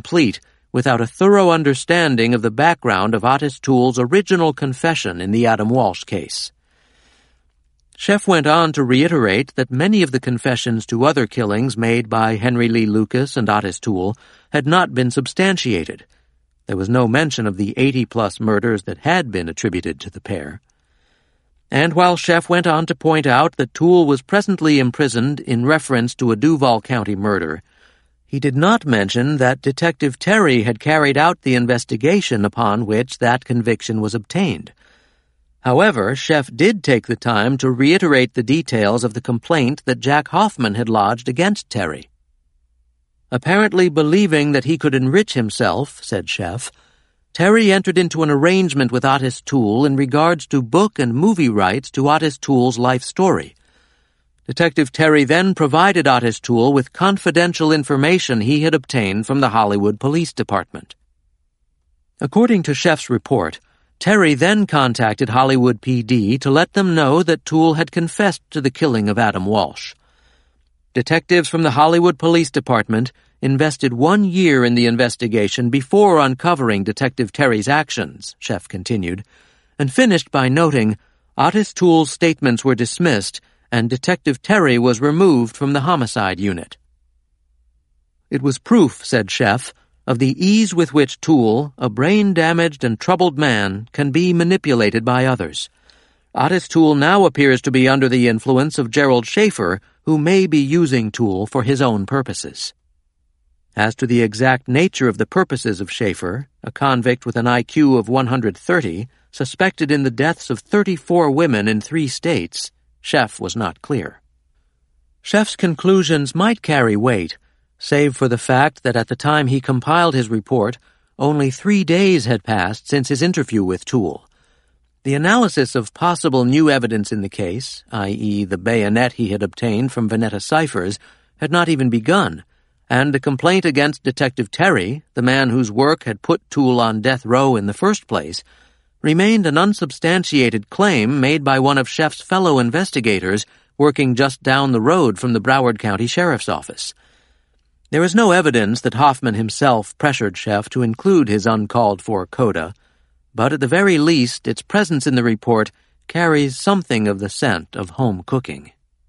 complete without a thorough understanding of the background of Otis Toole's original confession in the Adam Walsh case. Sheff went on to reiterate that many of the confessions to other killings made by Henry Lee Lucas and Otis Toole had not been substantiated. There was no mention of the 80-plus murders that had been attributed to the pair. And while Sheff went on to point out that Toole was presently imprisoned in reference to a Duval County murder, he did not mention that Detective Terry had carried out the investigation upon which that conviction was obtained. However, Sheff did take the time to reiterate the details of the complaint that Jack Hoffman had lodged against Terry. Apparently believing that he could enrich himself, said Sheff, Terry entered into an arrangement with Otis Toole in regards to book and movie rights to Otis Toole's life story. Detective Terry then provided Otis Toole with confidential information he had obtained from the Hollywood Police Department. According to Sheff's report, Terry then contacted Hollywood PD to let them know that Toole had confessed to the killing of Adam Walsh. Detectives from the Hollywood Police Department invested 1 year in the investigation before uncovering Detective Terry's actions, Sheff continued, and finished by noting Otis Toole's statements were dismissed and Detective Terry was removed from the homicide unit. It was proof, said Sheff, of the ease with which Toole, a brain-damaged and troubled man, can be manipulated by others. Otis Toole now appears to be under the influence of Gerald Schaefer, who may be using Toole for his own purposes. As to the exact nature of the purposes of Schaefer, a convict with an IQ of 130, suspected in the deaths of 34 women in 3 states, Sheff was not clear. Sheff's conclusions might carry weight, save for the fact that at the time he compiled his report, only 3 days had passed since his interview with Toole. The analysis of possible new evidence in the case, i.e. the bayonet he had obtained from Vanetta Cyphers, had not even begun, and the complaint against Detective Terry, the man whose work had put Toole on death row in the first place, remained an unsubstantiated claim made by one of Sheff's fellow investigators working just down the road from the Broward County Sheriff's Office. There is no evidence that Hoffman himself pressured Sheff to include his uncalled-for coda, but at the very least its presence in the report carries something of the scent of home cooking.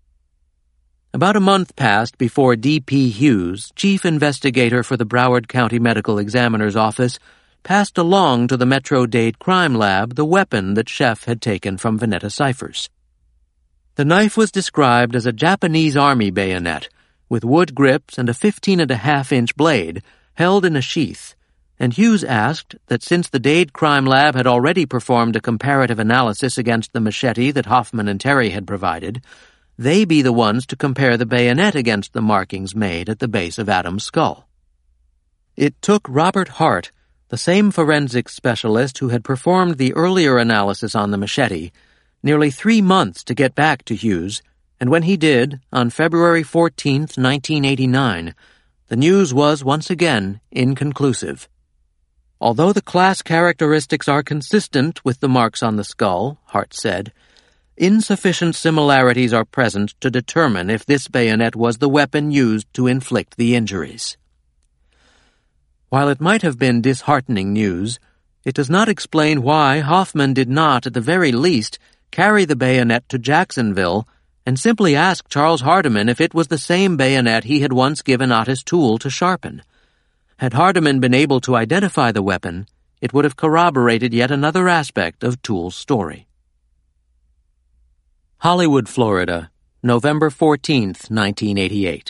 About a month passed before D.P. Hughes, chief investigator for the Broward County Medical Examiner's Office, passed along to the Metro-Dade Crime Lab the weapon that Sheff had taken from Vanetta Cyphers. The knife was described as a Japanese Army bayonet, with wood grips and a 15.5-inch blade, held in a sheath, and Hughes asked that since the Dade Crime Lab had already performed a comparative analysis against the machete that Hoffman and Terry had provided, they be the ones to compare the bayonet against the markings made at the base of Adam's skull. It took Robert Hart, the same forensics specialist who had performed the earlier analysis on the machete, nearly 3 months to get back to Hughes, and when he did, on February 14, 1989, the news was once again inconclusive. Although the class characteristics are consistent with the marks on the skull, Hart said, insufficient similarities are present to determine if this bayonet was the weapon used to inflict the injuries. While it might have been disheartening news, it does not explain why Hoffman did not, at the very least, carry the bayonet to Jacksonville and simply ask Charles Hardiman if it was the same bayonet he had once given Otis Toole to sharpen. Had Hardiman been able to identify the weapon, it would have corroborated yet another aspect of Toole's story. Hollywood, Florida, November 14, 1988.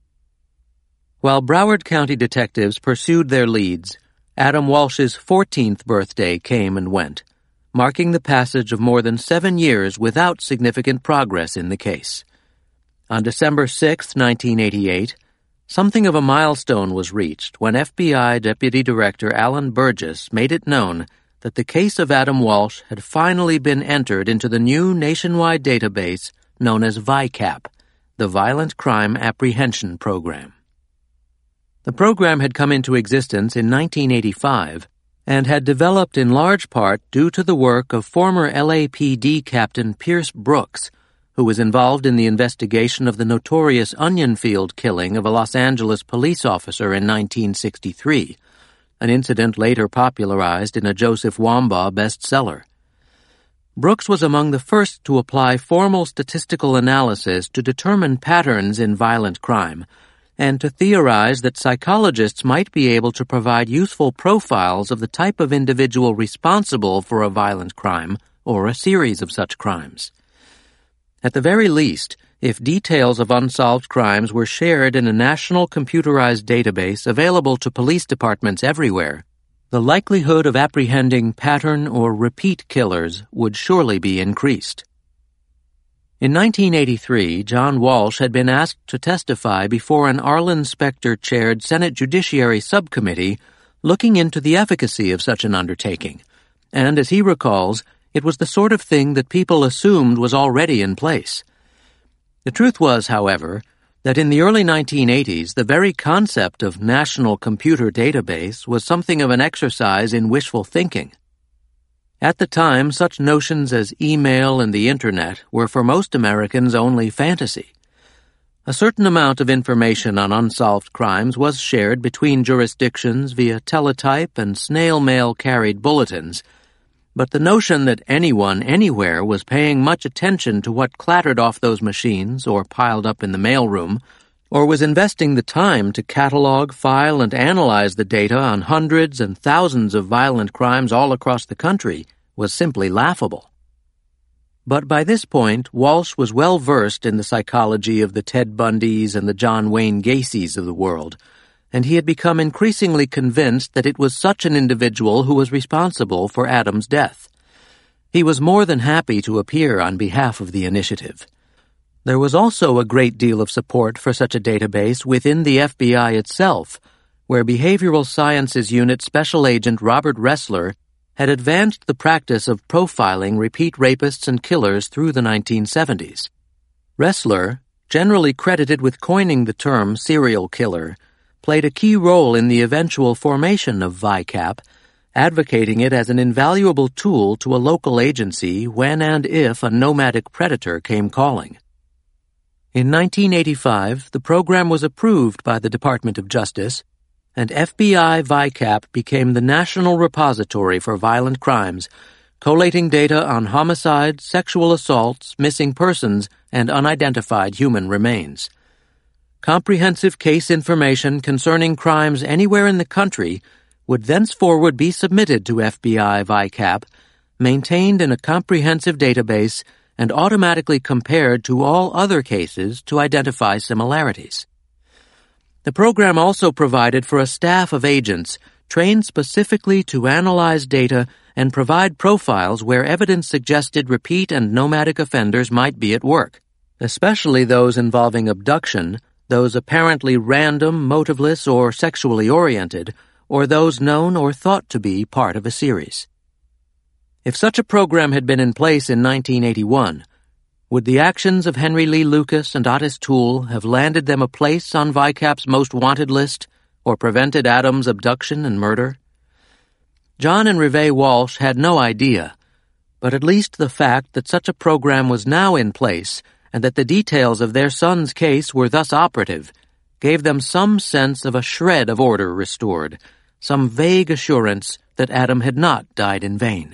While Broward County detectives pursued their leads, Adam Walsh's 14th birthday came and went, marking the passage of more than 7 years without significant progress in the case. On December 6, 1988, something of a milestone was reached when FBI Deputy Director Alan Burgess made it known that the case of Adam Walsh had finally been entered into the new nationwide database known as VICAP, the Violent Crime Apprehension Program. The program had come into existence in 1985 and had developed in large part due to the work of former LAPD Captain Pierce Brooks, who was involved in the investigation of the notorious Onion Field killing of a Los Angeles police officer in 1963, an incident later popularized in a Joseph Wambaugh bestseller. Brooks was among the first to apply formal statistical analysis to determine patterns in violent crime, and to theorize that psychologists might be able to provide useful profiles of the type of individual responsible for a violent crime or a series of such crimes. At the very least, if details of unsolved crimes were shared in a national computerized database available to police departments everywhere, the likelihood of apprehending pattern or repeat killers would surely be increased. In 1983, John Walsh had been asked to testify before an Arlen Specter-chaired Senate Judiciary Subcommittee looking into the efficacy of such an undertaking, and as he recalls, it was the sort of thing that people assumed was already in place. The truth was, however, that in the early 1980s, the very concept of National Computer Database was something of an exercise in wishful thinking. At the time, such notions as email and the Internet were for most Americans only fantasy. A certain amount of information on unsolved crimes was shared between jurisdictions via teletype and snail mail-carried bulletins, but the notion that anyone anywhere was paying much attention to what clattered off those machines or piled up in the mailroom, or was investing the time to catalog, file, and analyze the data on hundreds and thousands of violent crimes all across the country was simply laughable. But by this point, Walsh was well versed in the psychology of the Ted Bundys and the John Wayne Gacys of the world, and he had become increasingly convinced that it was such an individual who was responsible for Adam's death. He was more than happy to appear on behalf of the initiative. There was also a great deal of support for such a database within the FBI itself, where Behavioral Sciences Unit Special Agent Robert Ressler had advanced the practice of profiling repeat rapists and killers through the 1970s. Ressler, generally credited with coining the term serial killer, played a key role in the eventual formation of VICAP, advocating it as an invaluable tool to a local agency when and if a nomadic predator came calling. In 1985, the program was approved by the Department of Justice, and FBI VICAP became the national repository for violent crimes, collating data on homicides, sexual assaults, missing persons, and unidentified human remains. Comprehensive case information concerning crimes anywhere in the country would thenceforward be submitted to FBI VICAP, maintained in a comprehensive database, and automatically compared to all other cases to identify similarities. The program also provided for a staff of agents trained specifically to analyze data and provide profiles where evidence suggested repeat and nomadic offenders might be at work, especially those involving abduction, those apparently random, motiveless, or sexually oriented, or those known or thought to be part of a series. If such a program had been in place in 1981, would the actions of Henry Lee Lucas and Otis Toole have landed them a place on VICAP's most wanted list, or prevented Adam's abduction and murder? John and Reve Walsh had no idea, but at least the fact that such a program was now in place and that the details of their son's case were thus operative gave them some sense of a shred of order restored, some vague assurance that Adam had not died in vain.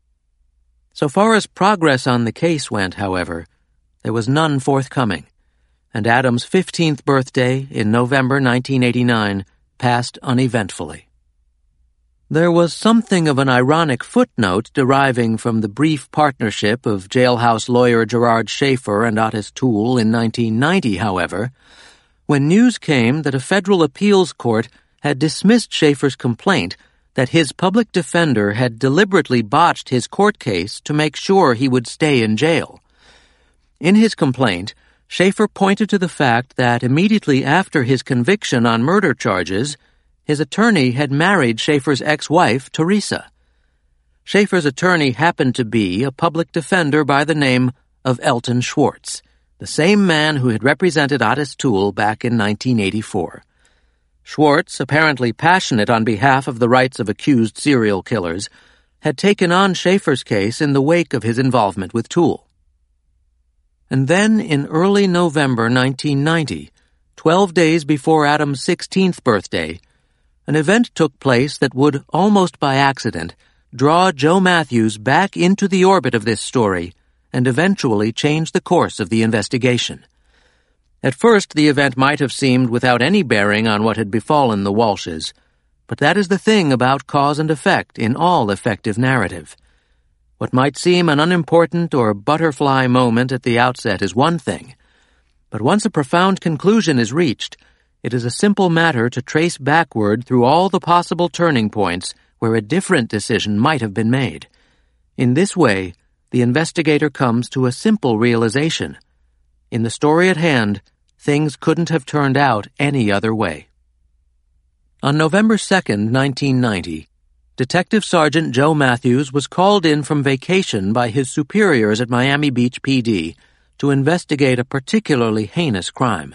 So far as progress on the case went, however, there was none forthcoming, and Adam's 15th birthday in November 1989 passed uneventfully. There was something of an ironic footnote deriving from the brief partnership of jailhouse lawyer Gerard Schaefer and Otis Toole in 1990, however, when news came that a federal appeals court had dismissed Schaefer's complaint that his public defender had deliberately botched his court case to make sure he would stay in jail. In his complaint, Schaefer pointed to the fact that immediately after his conviction on murder charges, his attorney had married Schaefer's ex-wife, Teresa. Schaefer's attorney happened to be a public defender by the name of Elton Schwartz, the same man who had represented Otis Toole back in 1984. Schwartz, apparently passionate on behalf of the rights of accused serial killers, had taken on Schaefer's case in the wake of his involvement with Toole. And then in early November 1990, 12 days before Adam's 16th birthday, an event took place that would, almost by accident, draw Joe Matthews back into the orbit of this story and eventually change the course of the investigation. At first, the event might have seemed without any bearing on what had befallen the Walshes, but that is the thing about cause and effect in all effective narrative. What might seem an unimportant or butterfly moment at the outset is one thing, but once a profound conclusion is reached, it is a simple matter to trace backward through all the possible turning points where a different decision might have been made. In this way, the investigator comes to a simple realization. In the story at hand, things couldn't have turned out any other way. On November 2nd, 1990, Detective Sergeant Joe Matthews was called in from vacation by his superiors at Miami Beach PD to investigate a particularly heinous crime.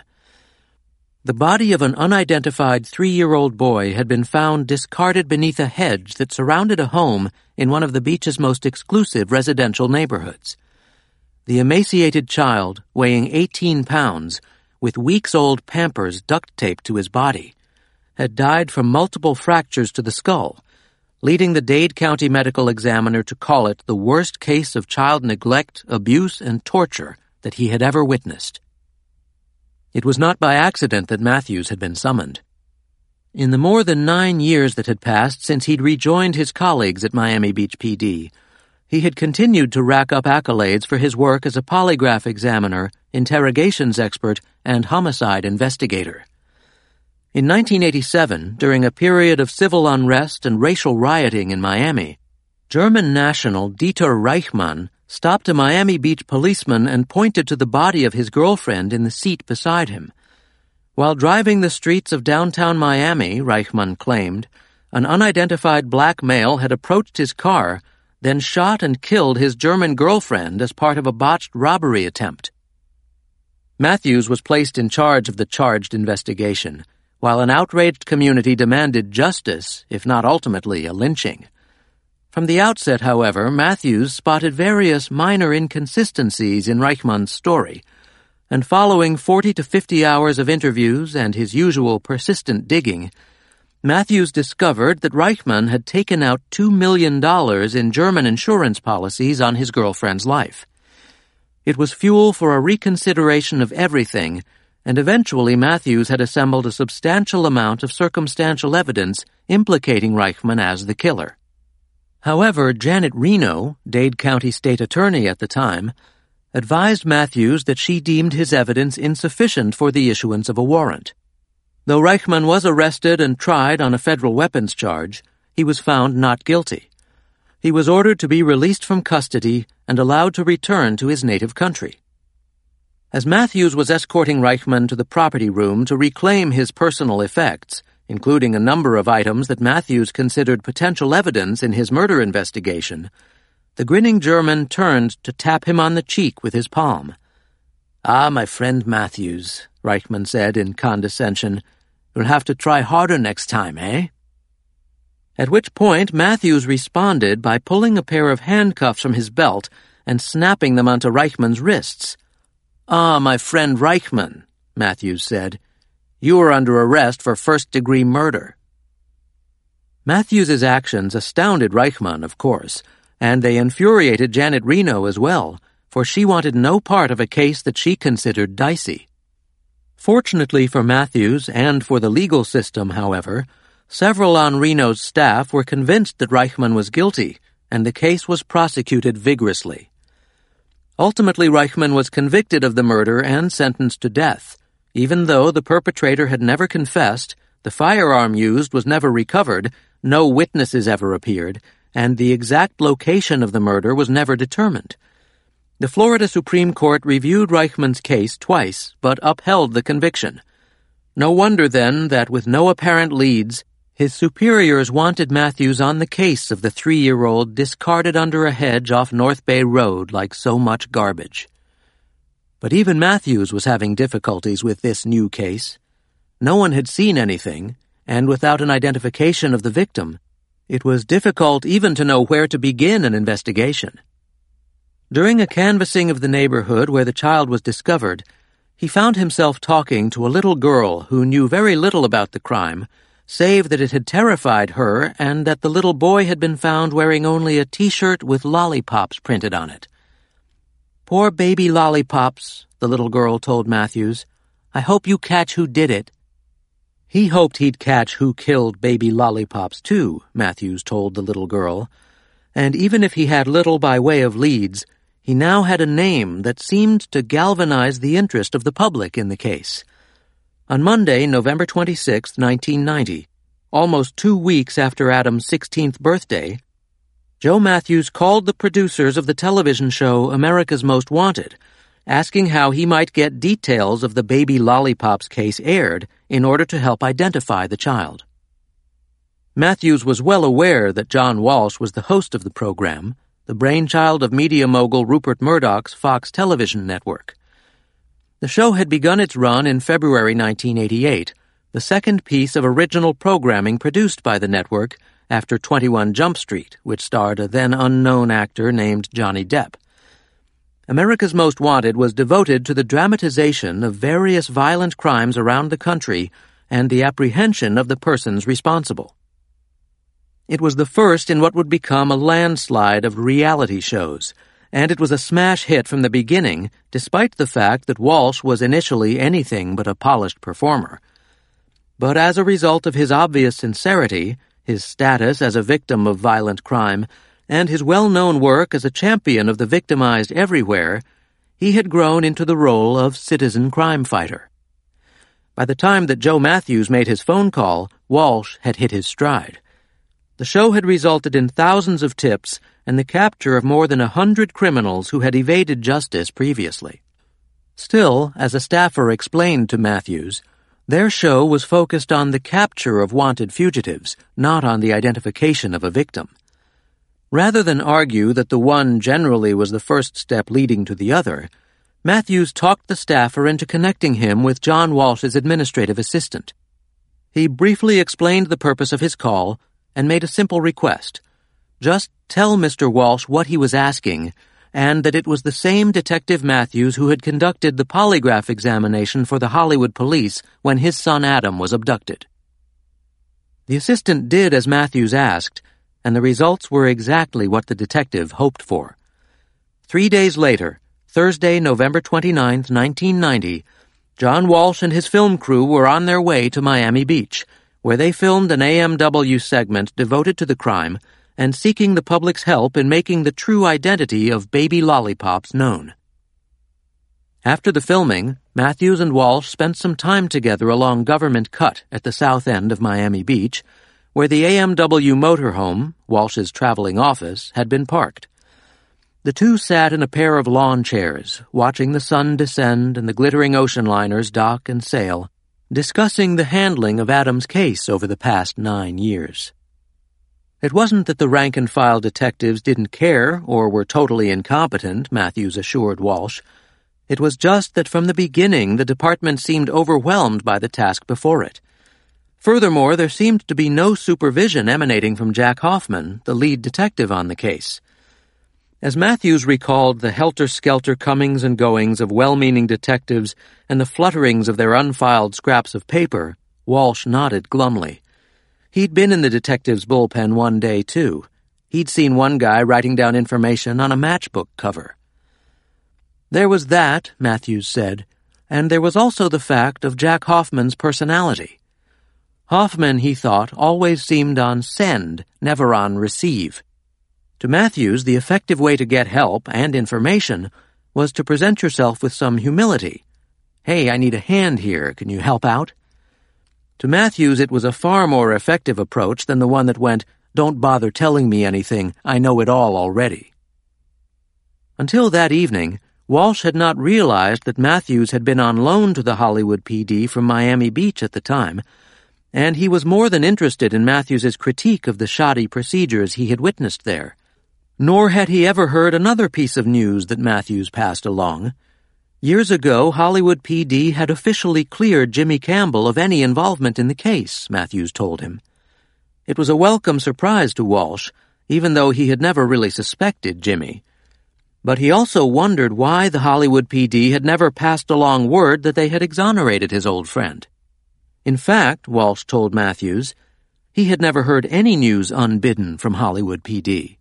The body of an unidentified 3-year-old boy had been found discarded beneath a hedge that surrounded a home in one of the beach's most exclusive residential neighborhoods. The emaciated child, weighing 18 pounds, with weeks-old Pampers duct-taped to his body, had died from multiple fractures to the skull, leading the Dade County medical examiner to call it the worst case of child neglect, abuse, and torture that he had ever witnessed. It was not by accident that Matthews had been summoned. In the more than 9 years that had passed since he'd rejoined his colleagues at Miami Beach PD, he had continued to rack up accolades for his work as a polygraph examiner, interrogations expert, and homicide investigator. In 1987, during a period of civil unrest and racial rioting in Miami, German national Dieter Reichmann stopped a Miami Beach policeman and pointed to the body of his girlfriend in the seat beside him. While driving the streets of downtown Miami, Reichmann claimed, an unidentified black male had approached his car, then shot and killed his German girlfriend as part of a botched robbery attempt. Matthews was placed in charge of the charged investigation, while an outraged community demanded justice, if not ultimately a lynching. From the outset, however, Matthews spotted various minor inconsistencies in Reichmann's story, and following 40 to 50 hours of interviews and his usual persistent digging, Matthews discovered that Reichmann had taken out $2 million in German insurance policies on his girlfriend's life. It was fuel for a reconsideration of everything, and eventually Matthews had assembled a substantial amount of circumstantial evidence implicating Reichmann as the killer. However, Janet Reno, Dade County State Attorney at the time, advised Matthews that she deemed his evidence insufficient for the issuance of a warrant. Though Reichmann was arrested and tried on a federal weapons charge, he was found not guilty. He was ordered to be released from custody and allowed to return to his native country. As Matthews was escorting Reichmann to the property room to reclaim his personal effects, including a number of items that Matthews considered potential evidence in his murder investigation, the grinning German turned to tap him on the cheek with his palm. "Ah, my friend Matthews," Reichmann said in condescension, "you'll have to try harder next time, eh?" At which point Matthews responded by pulling a pair of handcuffs from his belt and snapping them onto Reichmann's wrists. "Ah, my friend Reichmann," Matthews said, "you are under arrest for first-degree murder." Matthews's actions astounded Reichmann, of course, and they infuriated Janet Reno as well, for she wanted no part of a case that she considered dicey. Fortunately for Matthews and for the legal system, however, several on Reno's staff were convinced that Reichmann was guilty, and the case was prosecuted vigorously. Ultimately, Reichmann was convicted of the murder and sentenced to death. Even though the perpetrator had never confessed, the firearm used was never recovered, no witnesses ever appeared, and the exact location of the murder was never determined. The Florida Supreme Court reviewed Reichmann's case twice, but upheld the conviction. No wonder, then, that with no apparent leads, his superiors wanted Matthews on the case of the 3-year-old discarded under a hedge off North Bay Road like so much garbage. But even Matthews was having difficulties with this new case. No one had seen anything, and without an identification of the victim, it was difficult even to know where to begin an investigation. During a canvassing of the neighborhood where the child was discovered, he found himself talking to a little girl who knew very little about the crime, save that it had terrified her and that the little boy had been found wearing only a T-shirt with lollipops printed on it. "Poor baby lollipops," the little girl told Matthews. "I hope you catch who did it." He hoped he'd catch who killed baby lollipops too, Matthews told the little girl, and even if he had little by way of leads, he now had a name that seemed to galvanize the interest of the public in the case. On Monday, November 26, 1990, almost 2 weeks after Adam's 16th birthday, Joe Matthews called the producers of the television show America's Most Wanted, asking how he might get details of the baby lollipops case aired in order to help identify the child. Matthews was well aware that John Walsh was the host of the program, the brainchild of media mogul Rupert Murdoch's Fox television network. The show had begun its run in February 1988, the second piece of original programming produced by the network after 21 Jump Street, which starred a then-unknown actor named Johnny Depp. America's Most Wanted was devoted to the dramatization of various violent crimes around the country and the apprehension of the persons responsible. It was the first in what would become a landslide of reality shows, and it was a smash hit from the beginning, despite the fact that Walsh was initially anything but a polished performer. But as a result of his obvious sincerity, his status as a victim of violent crime, and his well-known work as a champion of the victimized everywhere, he had grown into the role of citizen crime fighter. By the time that Joe Matthews made his phone call, Walsh had hit his stride. The show had resulted in thousands of tips and the capture of more than 100 criminals who had evaded justice previously. Still, as a staffer explained to Matthews, their show was focused on the capture of wanted fugitives, not on the identification of a victim. Rather than argue that the one generally was the first step leading to the other, Matthews talked the staffer into connecting him with John Walsh's administrative assistant. He briefly explained the purpose of his call and made a simple request. Just tell Mr. Walsh what he was asking, and that it was the same Detective Matthews who had conducted the polygraph examination for the Hollywood police when his son Adam was abducted. The assistant did as Matthews asked, and the results were exactly what the detective hoped for. 3 days later, Thursday, November 29, 1990, John Walsh and his film crew were on their way to Miami Beach, where they filmed an AMW segment devoted to the crime and seeking the public's help in making the true identity of baby lollipops known. After the filming, Matthews and Walsh spent some time together along Government Cut at the south end of Miami Beach, where the AMW motorhome, Walsh's traveling office, had been parked. The two sat in a pair of lawn chairs, watching the sun descend and the glittering ocean liners dock and sail, discussing the handling of Adam's case over the past 9 years. It wasn't that the rank-and-file detectives didn't care or were totally incompetent, Matthews assured Walsh. It was just that from the beginning the department seemed overwhelmed by the task before it. Furthermore, there seemed to be no supervision emanating from Jack Hoffman, the lead detective on the case. As Matthews recalled the helter-skelter comings and goings of well-meaning detectives and the flutterings of their unfiled scraps of paper, Walsh nodded glumly. He'd been in the detective's bullpen one day, too. He'd seen one guy writing down information on a matchbook cover. There was that, Matthews said, and there was also the fact of Jack Hoffman's personality. Hoffman, he thought, always seemed on send, never on receive. To Matthews, the effective way to get help and information was to present yourself with some humility. Hey, I need a hand here. Can you help out? To Matthews, it was a far more effective approach than the one that went, don't bother telling me anything. I know it all already. Until that evening, Walsh had not realized that Matthews had been on loan to the Hollywood PD from Miami Beach at the time, and he was more than interested in Matthews's critique of the shoddy procedures he had witnessed there. Nor had he ever heard another piece of news that Matthews passed along. Years ago, Hollywood PD had officially cleared Jimmy Campbell of any involvement in the case, Matthews told him. It was a welcome surprise to Walsh, even though he had never really suspected Jimmy. But he also wondered why the Hollywood PD had never passed along word that they had exonerated his old friend. In fact, Walsh told Matthews, he had never heard any news unbidden from Hollywood PD.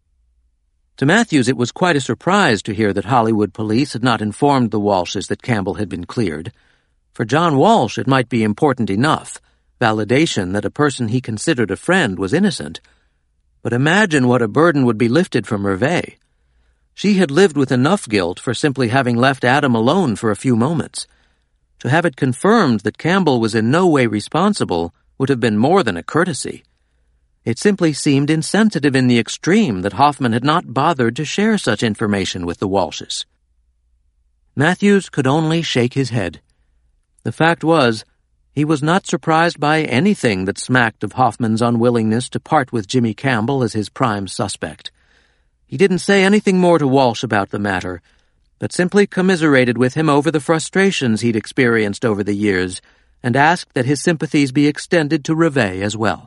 To Matthews, it was quite a surprise to hear that Hollywood police had not informed the Walshes that Campbell had been cleared. For John Walsh, it might be important enough, validation that a person he considered a friend was innocent. But imagine what a burden would be lifted from Reve. She had lived with enough guilt for simply having left Adam alone for a few moments. To have it confirmed that Campbell was in no way responsible would have been more than a courtesy. It simply seemed insensitive in the extreme that Hoffman had not bothered to share such information with the Walshes. Matthews could only shake his head. The fact was, he was not surprised by anything that smacked of Hoffman's unwillingness to part with Jimmy Campbell as his prime suspect. He didn't say anything more to Walsh about the matter, but simply commiserated with him over the frustrations he'd experienced over the years and asked that his sympathies be extended to Reve as well.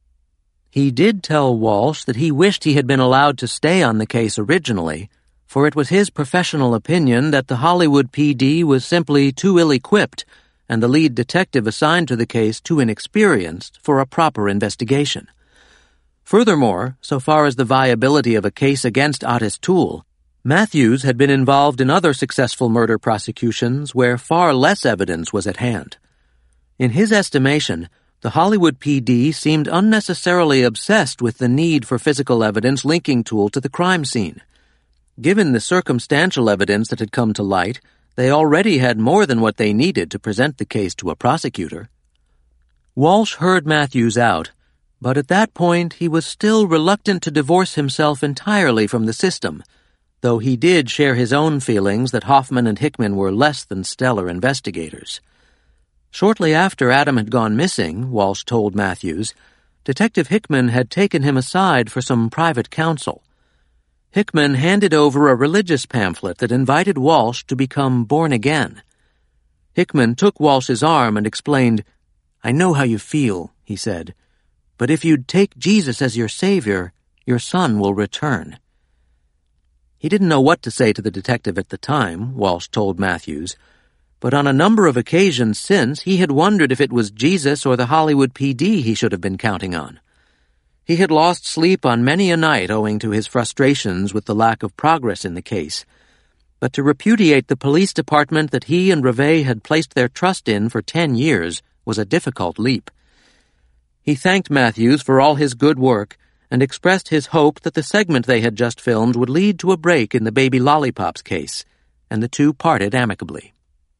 He did tell Walsh that he wished he had been allowed to stay on the case originally, for it was his professional opinion that the Hollywood PD was simply too ill-equipped and the lead detective assigned to the case too inexperienced for a proper investigation. Furthermore, so far as the viability of a case against Otis Toole, Matthews had been involved in other successful murder prosecutions where far less evidence was at hand. In his estimation, the Hollywood PD seemed unnecessarily obsessed with the need for physical evidence linking Toole to the crime scene. Given the circumstantial evidence that had come to light, they already had more than what they needed to present the case to a prosecutor. Walsh heard Matthews out, but at that point he was still reluctant to divorce himself entirely from the system, though he did share his own feelings that Hoffman and Hickman were less than stellar investigators. Shortly after Adam had gone missing, Walsh told Matthews, Detective Hickman had taken him aside for some private counsel. Hickman handed over a religious pamphlet that invited Walsh to become born again. Hickman took Walsh's arm and explained, "I know how you feel," he said, "but if you'd take Jesus as your savior, your son will return." He didn't know what to say to the detective at the time, Walsh told Matthews, but on a number of occasions since, he had wondered if it was Jesus or the Hollywood PD he should have been counting on. He had lost sleep on many a night owing to his frustrations with the lack of progress in the case. But to repudiate the police department that he and Reve had placed their trust in for 10 years was a difficult leap. He thanked Matthews for all his good work and expressed his hope that the segment they had just filmed would lead to a break in the Baby Lollipops case, and the two parted amicably.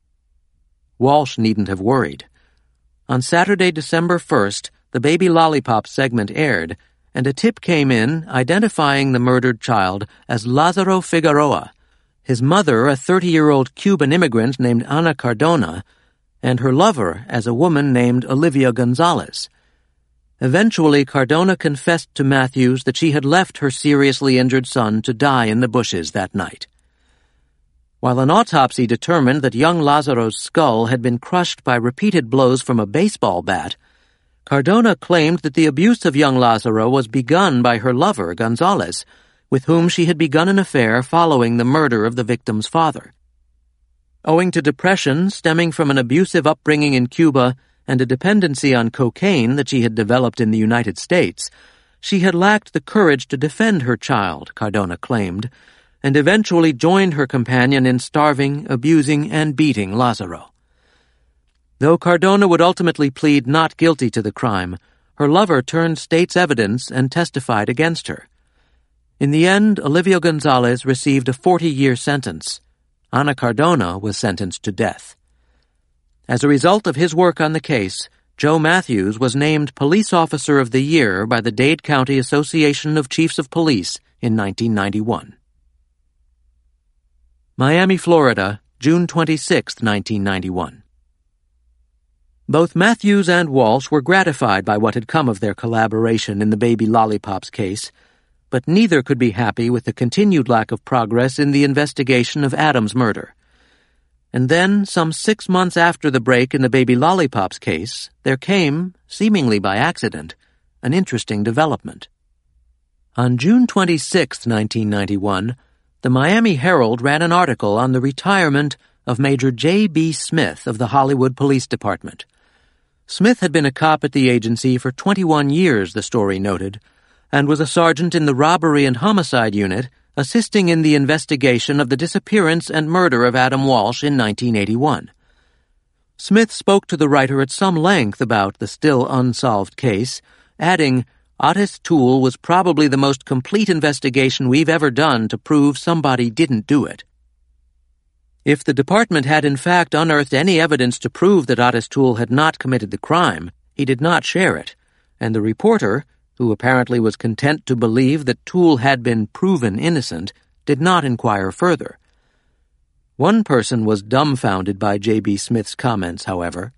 Walsh needn't have worried. On Saturday, December 1st, the Baby Lollipops segment aired, and a tip came in identifying the murdered child as Lazaro Figueroa, his mother a 30-year-old Cuban immigrant named Ana Cardona, and her lover as a woman named Olivia Gonzalez. Eventually, Cardona confessed to Matthews that she had left her seriously injured son to die in the bushes that night. While an autopsy determined that young Lazaro's skull had been crushed by repeated blows from a baseball bat, Cardona claimed that the abuse of young Lazaro was begun by her lover, Gonzalez, with whom she had begun an affair following the murder of the victim's father. Owing to depression stemming from an abusive upbringing in Cuba and a dependency on cocaine that she had developed in the United States, she had lacked the courage to defend her child, Cardona claimed, and eventually joined her companion in starving, abusing, and beating Lazaro. Though Cardona would ultimately plead not guilty to the crime, her lover turned state's evidence and testified against her. In the end, Olivia Gonzalez received a 40-year sentence. Ana Cardona was sentenced to death. As a result of his work on the case, Joe Matthews was named Police Officer of the Year by the Dade County Association of Chiefs of Police in 1991. Miami, Florida, June 26, 1991. Both Matthews and Walsh were gratified by what had come of their collaboration in the Baby Lollipops case, but neither could be happy with the continued lack of progress in the investigation of Adam's murder. And then, some 6 months after the break in the Baby Lollipops case, there came, seemingly by accident, an interesting development. On June 26, 1991, the Miami Herald ran an article on the retirement of Major J.B. Smith of the Hollywood Police Department. Smith had been a cop at the agency for 21 years, the story noted, and was a sergeant in the Robbery and Homicide Unit, assisting in the investigation of the disappearance and murder of Adam Walsh in 1981. Smith spoke to the writer at some length about the still unsolved case, adding, "Otis Toole was probably the most complete investigation we've ever done to prove somebody didn't do it." If the department had in fact unearthed any evidence to prove that Otis Toole had not committed the crime, he did not share it, and the reporter, who apparently was content to believe that Toole had been proven innocent, did not inquire further. One person was dumbfounded by J.B. Smith's comments, however.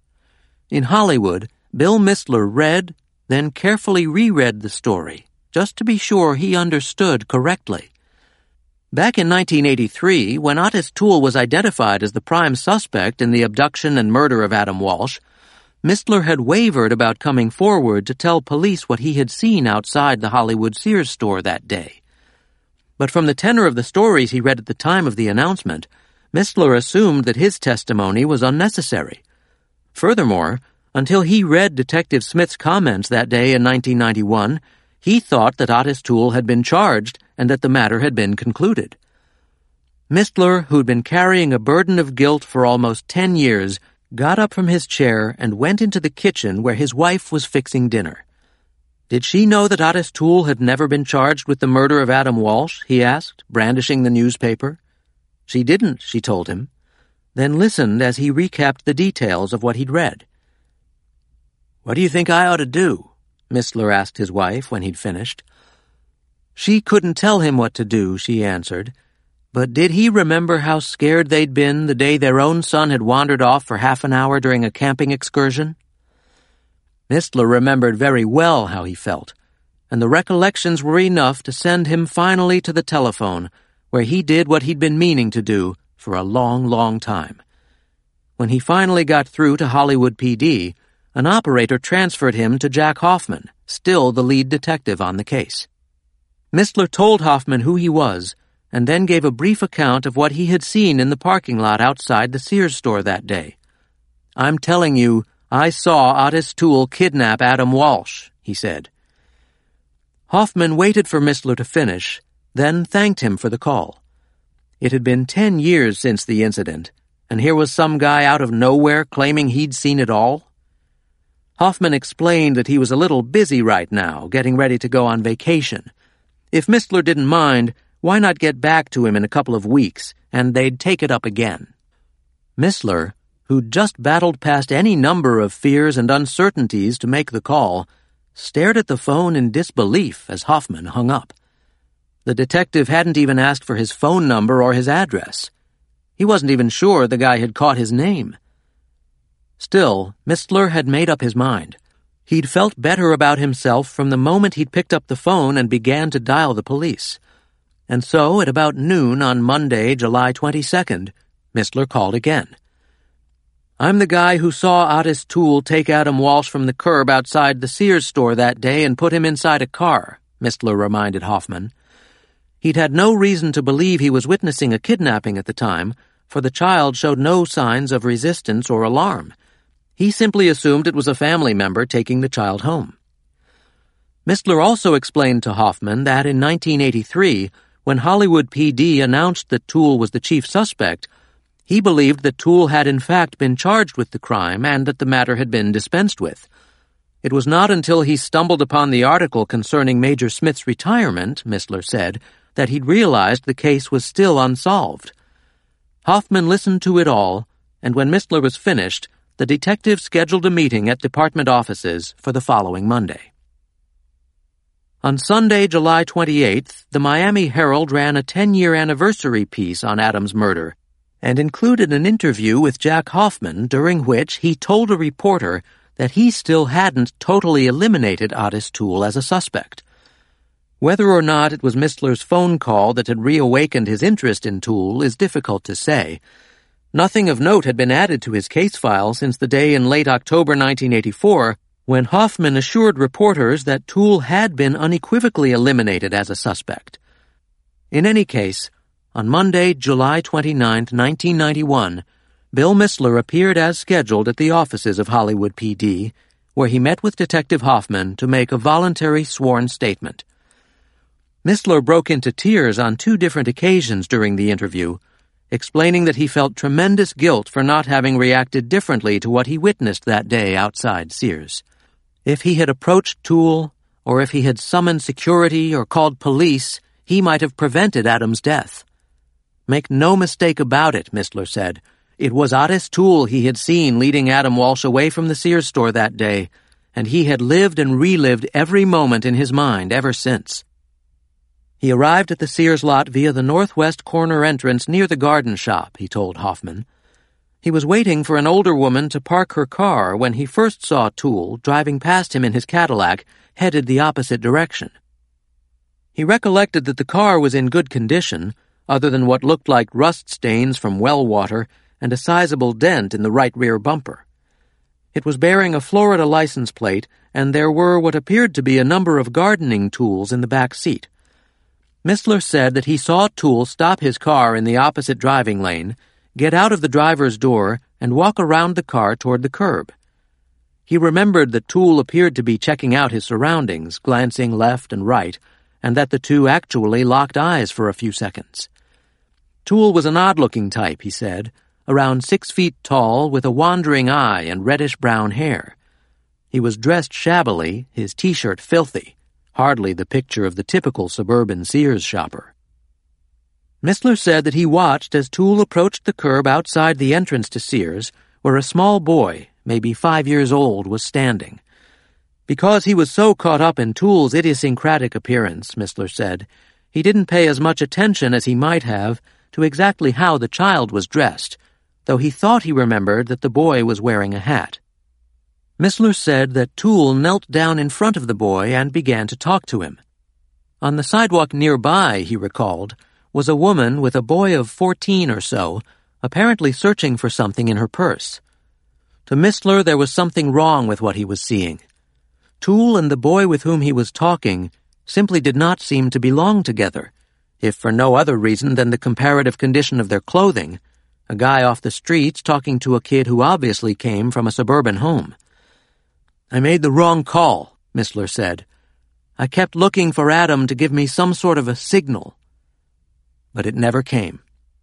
In Hollywood, Bill Mistler read, then carefully reread the story, just to be sure he understood correctly. Back in 1983, when Otis Toole was identified as the prime suspect in the abduction and murder of Adam Walsh, Mistler had wavered about coming forward to tell police what he had seen outside the Hollywood Sears store that day. But from the tenor of the stories he read at the time of the announcement, Mistler assumed that his testimony was unnecessary. Furthermore, until he read Detective Smith's comments that day in 1991, he thought that Otis Toole had been charged and that the matter had been concluded. Mistler, who'd been carrying a burden of guilt for almost 10 years, got up from his chair and went into the kitchen where his wife was fixing dinner. Did she know that Otis Toole had never been charged with the murder of Adam Walsh? He asked, brandishing the newspaper. She didn't, she told him, then listened as he recapped the details of what he'd read. "What do you think I ought to do?" Mistler asked his wife when he'd finished. She couldn't tell him what to do, she answered, but did he remember how scared they'd been the day their own son had wandered off for half an hour during a camping excursion? Mistler remembered very well how he felt, and the recollections were enough to send him finally to the telephone, where he did what he'd been meaning to do for a long, long time. When he finally got through to Hollywood PD, an operator transferred him to Jack Hoffman, still the lead detective on the case. Mistler told Hoffman who he was, and then gave a brief account of what he had seen in the parking lot outside the Sears store that day. "I'm telling you, I saw Otis Toole kidnap Adam Walsh," he said. Hoffman waited for Mistler to finish, then thanked him for the call. It had been 10 years since the incident, and here was some guy out of nowhere claiming he'd seen it all. Hoffman explained that he was a little busy right now, getting ready to go on vacation. If Mistler didn't mind, why not get back to him in a couple of weeks, and they'd take it up again. Mistler, who'd just battled past any number of fears and uncertainties to make the call, stared at the phone in disbelief as Hoffman hung up. The detective hadn't even asked for his phone number or his address. He wasn't even sure the guy had caught his name. Still, Mistler had made up his mind. He'd felt better about himself from the moment he'd picked up the phone and began to dial the police. And so, at about noon on Monday, July 22nd, Mistler called again. "I'm the guy who saw Otis Toole take Adam Walsh from the curb outside the Sears store that day and put him inside a car," Mistler reminded Hoffman. He'd had no reason to believe he was witnessing a kidnapping at the time, for the child showed no signs of resistance or alarm. He simply assumed it was a family member taking the child home. Mistler also explained to Hoffman that in 1983, when Hollywood PD announced that Toole was the chief suspect, he believed that Toole had in fact been charged with the crime and that the matter had been dispensed with. It was not until he stumbled upon the article concerning Major Smith's retirement, Mistler said, that he'd realized the case was still unsolved. Hoffman listened to it all, and when Mistler was finished, the detective scheduled a meeting at department offices for the following Monday. On Sunday, July 28th, the Miami Herald ran a 10-year anniversary piece on Adam's murder and included an interview with Jack Hoffman during which he told a reporter that he still hadn't totally eliminated Otis Toole as a suspect. Whether or not it was Mistler's phone call that had reawakened his interest in Toole is difficult to say. Nothing of note had been added to his case file since the day in late October 1984 when Hoffman assured reporters that Toole had been unequivocally eliminated as a suspect. In any case, On Monday, July 29, 1991, Bill Mistler appeared as scheduled at the offices of Hollywood PD, where he met with Detective Hoffman to make a voluntary sworn statement. Mistler broke into tears on 2 different occasions during the interview, explaining that he felt tremendous guilt for not having reacted differently to what he witnessed that day outside Sears. If he had approached Toole, or if he had summoned security or called police, he might have prevented Adam's death. Make no mistake about it, Mistler said. It was Otis Toole he had seen leading Adam Walsh away from the Sears store that day, and he had lived and relived every moment in his mind ever since. He arrived at the Sears lot via the northwest corner entrance near the garden shop, he told Hoffman. He was waiting for an older woman to park her car when he first saw Toole driving past him in his Cadillac, headed the opposite direction. He recollected that the car was in good condition, other than what looked like rust stains from well water and a sizable dent in the right rear bumper. It was bearing a Florida license plate, and there were what appeared to be a number of gardening tools in the back seat. Mistler said that he saw Toole stop his car in the opposite driving lane, get out of the driver's door, and walk around the car toward the curb. He remembered that Toole appeared to be checking out his surroundings, glancing left and right, and that the two actually locked eyes for a few seconds. Toole was an odd-looking type, he said, around 6 feet tall, with a wandering eye and reddish-brown hair. He was dressed shabbily, his T-shirt filthy, hardly the picture of the typical suburban Sears shopper. Mistler said that he watched as Toole approached the curb outside the entrance to Sears, where a small boy, maybe 5 years old, was standing. Because he was so caught up in Toole's idiosyncratic appearance, Mistler said, he didn't pay as much attention as he might have to exactly how the child was dressed, though he thought he remembered that the boy was wearing a hat. Mistler said that Toole knelt down in front of the boy and began to talk to him. On the sidewalk nearby, he recalled, was a woman with a boy of 14 or so, apparently searching for something in her purse. To Mistler, there was something wrong with what he was seeing. Toole and the boy with whom he was talking simply did not seem to belong together, if for no other reason than the comparative condition of their clothing, a guy off the streets talking to a kid who obviously came from a suburban home. "I made the wrong call," Mistler said. "I kept looking for Adam to give me some sort of a signal." But it never came.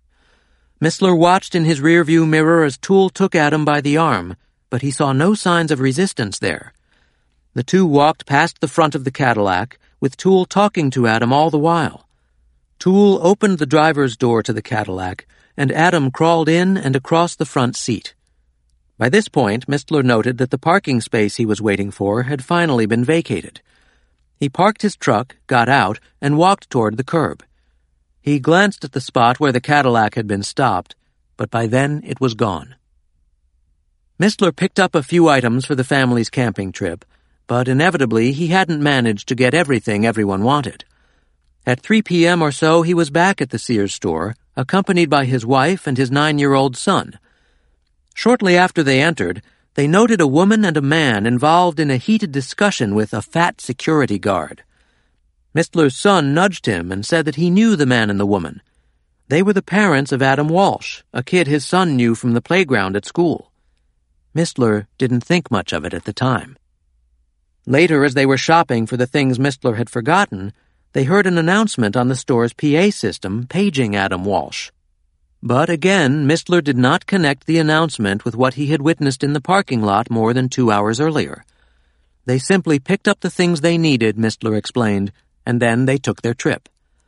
Mistler watched in his rearview mirror as Toole took Adam by the arm, but he saw no signs of resistance there. The two walked past the front of the Cadillac, with Toole talking to Adam all the while. Toole opened the driver's door to the Cadillac, and Adam crawled in and across the front seat. By this point, Mistler noted that the parking space he was waiting for had finally been vacated. He parked his truck, got out, and walked toward the curb. He glanced at the spot where the Cadillac had been stopped, but by then it was gone. Mistler picked up a few items for the family's camping trip, but inevitably he hadn't managed to get everything everyone wanted. At 3 p.m. or so, he was back at the Sears store, accompanied by his wife and his 9-year-old son. Shortly after they entered, they noted a woman and a man involved in a heated discussion with a fat security guard. Mistler's son nudged him and said that he knew the man and the woman. They were the parents of Adam Walsh, a kid his son knew from the playground at school. Mistler didn't think much of it at the time. Later, as they were shopping for the things Mistler had forgotten, they heard an announcement on the store's PA system paging Adam Walsh. But again, Mistler did not connect the announcement with what he had witnessed in the parking lot more than 2 hours earlier. They simply picked up the things they needed, Mistler explained, and then they took their trip.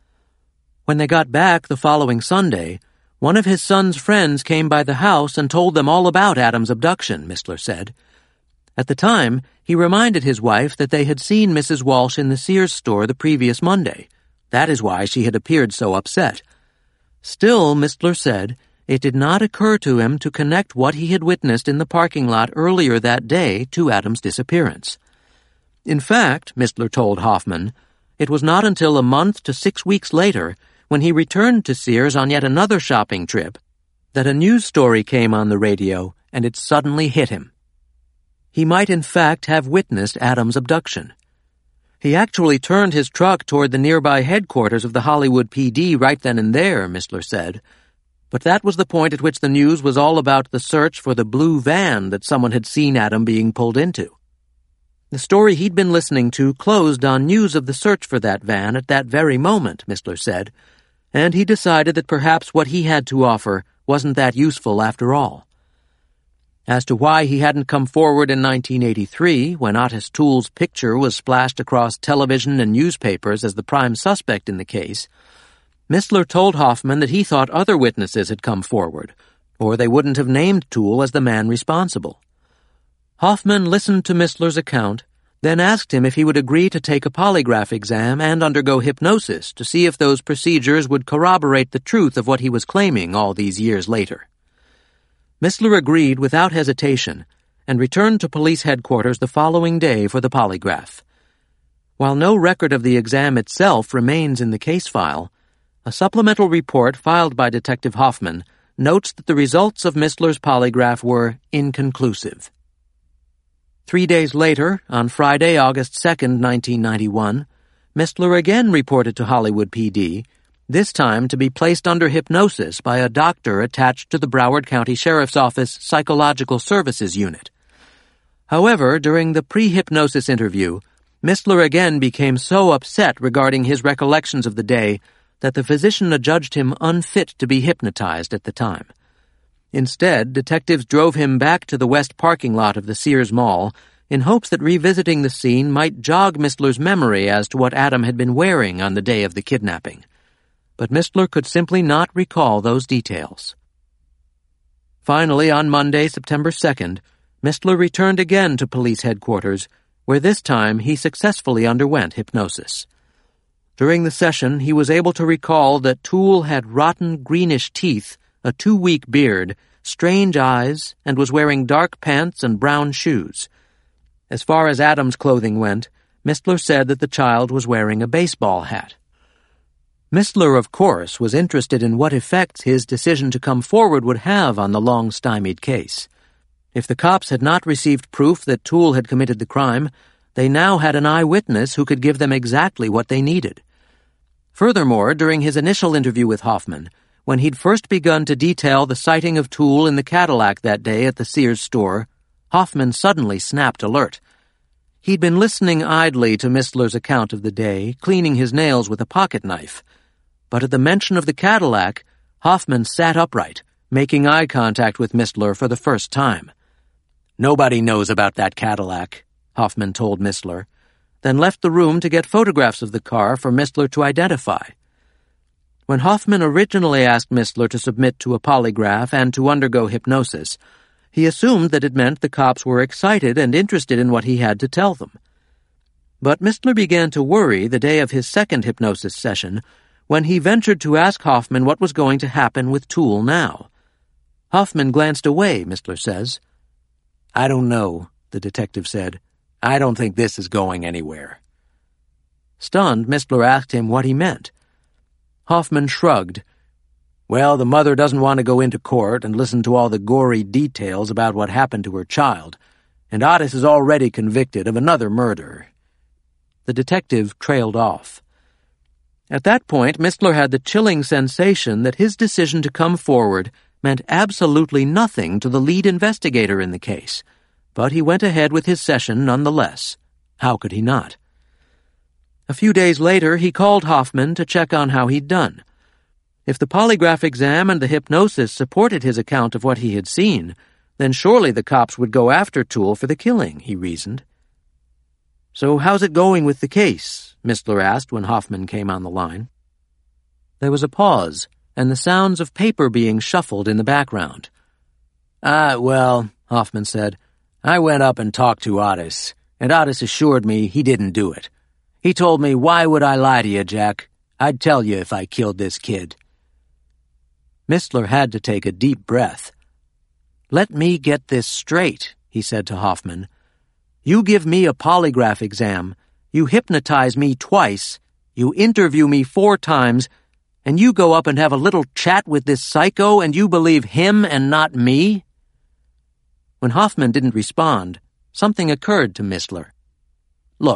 When they got back the following Sunday, one of his son's friends came by the house and told them all about Adam's abduction, Mistler said. At the time, he reminded his wife that they had seen Mrs. Walsh in the Sears store the previous Monday. That is why she had appeared so upset. Still, Mistler said, it did not occur to him to connect what he had witnessed in the parking lot earlier that day to Adam's disappearance. In fact, Mistler told Hoffman, it was not until a month to 6 weeks later, when he returned to Sears on yet another shopping trip, that a news story came on the radio, and it suddenly hit him. He might in fact have witnessed Adam's abduction. He actually turned his truck toward the nearby headquarters of the Hollywood PD right then and there, Mistler said. But that was the point at which the news was all about the search for the blue van that someone had seen Adam being pulled into. The story he'd been listening to closed on news of the search for that van at that very moment, Mistler said, and he decided that perhaps what he had to offer wasn't that useful after all. As to why he hadn't come forward in 1983, when Otis Toole's picture was splashed across television and newspapers as the prime suspect in the case, Mistler told Hoffman that he thought other witnesses had come forward, or they wouldn't have named Toole as the man responsible. Hoffman listened to Mistler's account, then asked him if he would agree to take a polygraph exam and undergo hypnosis to see if those procedures would corroborate the truth of what he was claiming all these years later. Mistler agreed without hesitation and returned to police headquarters the following day for the polygraph. While no record of the exam itself remains in the case file, a supplemental report filed by Detective Hoffman notes that the results of Mistler's polygraph were inconclusive. 3 days later, on Friday, August 2nd, 1991, Mistler again reported to Hollywood PD, this time to be placed under hypnosis by a doctor attached to the Broward County Sheriff's Office Psychological Services Unit. However, during the pre-hypnosis interview, Mistler again became so upset regarding his recollections of the day that the physician adjudged him unfit to be hypnotized at the time. Instead, detectives drove him back to the west parking lot of the Sears Mall in hopes that revisiting the scene might jog Mistler's memory as to what Adam had been wearing on the day of the kidnapping. But Mistler could simply not recall those details. Finally, on Monday, September 2nd, Mistler returned again to police headquarters, where this time he successfully underwent hypnosis. During the session, he was able to recall that Toole had rotten greenish teeth, a 2-week beard, strange eyes, and was wearing dark pants and brown shoes. As far as Adam's clothing went, Mistler said that the child was wearing a baseball hat. Mistler, of course, was interested in what effects his decision to come forward would have on the long-stymied case. If the cops had not received proof that Toole had committed the crime, they now had an eyewitness who could give them exactly what they needed. Furthermore, during his initial interview with Hoffman, when he'd first begun to detail the sighting of Toole in the Cadillac that day at the Sears store, Hoffman suddenly snapped alert. He'd been listening idly to Mistler's account of the day, cleaning his nails with a pocket knife. But at the mention of the Cadillac, Hoffman sat upright, making eye contact with Mistler for the first time. "Nobody knows about that Cadillac," Hoffman told Mistler, then left the room to get photographs of the car for Mistler to identify. When Hoffman originally asked Mistler to submit to a polygraph and to undergo hypnosis, he assumed that it meant the cops were excited and interested in what he had to tell them. But Mistler began to worry the day of his second hypnosis session when he ventured to ask Hoffman what was going to happen with Toole now. Hoffman glanced away, Mistler says. "I don't know," the detective said. "I don't think this is going anywhere." Stunned, Mistler asked him what he meant. Hoffman shrugged. "Well, the mother doesn't want to go into court and listen to all the gory details about what happened to her child, and Otis is already convicted of another murder." The detective trailed off. At that point, Mistler had the chilling sensation that his decision to come forward meant absolutely nothing to the lead investigator in the case, but he went ahead with his session nonetheless. How could he not? A few days later, he called Hoffman to check on how he'd done. If the polygraph exam and the hypnosis supported his account of what he had seen, then surely the cops would go after Toole for the killing, he reasoned. "So how's it going with the case?" Mistler asked when Hoffman came on the line. There was a pause, and the sounds of paper being shuffled in the background. Well, Hoffman said, "I went up and talked to Otis, and Otis assured me he didn't do it. He told me, 'Why would I lie to you, Jack? I'd tell you if I killed this kid.'" Mistler had to take a deep breath. "Let me get this straight," he said to Hoffman. "You give me a polygraph exam, you hypnotize me twice, you interview me 4 times, and you go up and have a little chat with this psycho and you believe him and not me?" When Hoffman didn't respond, something occurred to Mistler. "Look,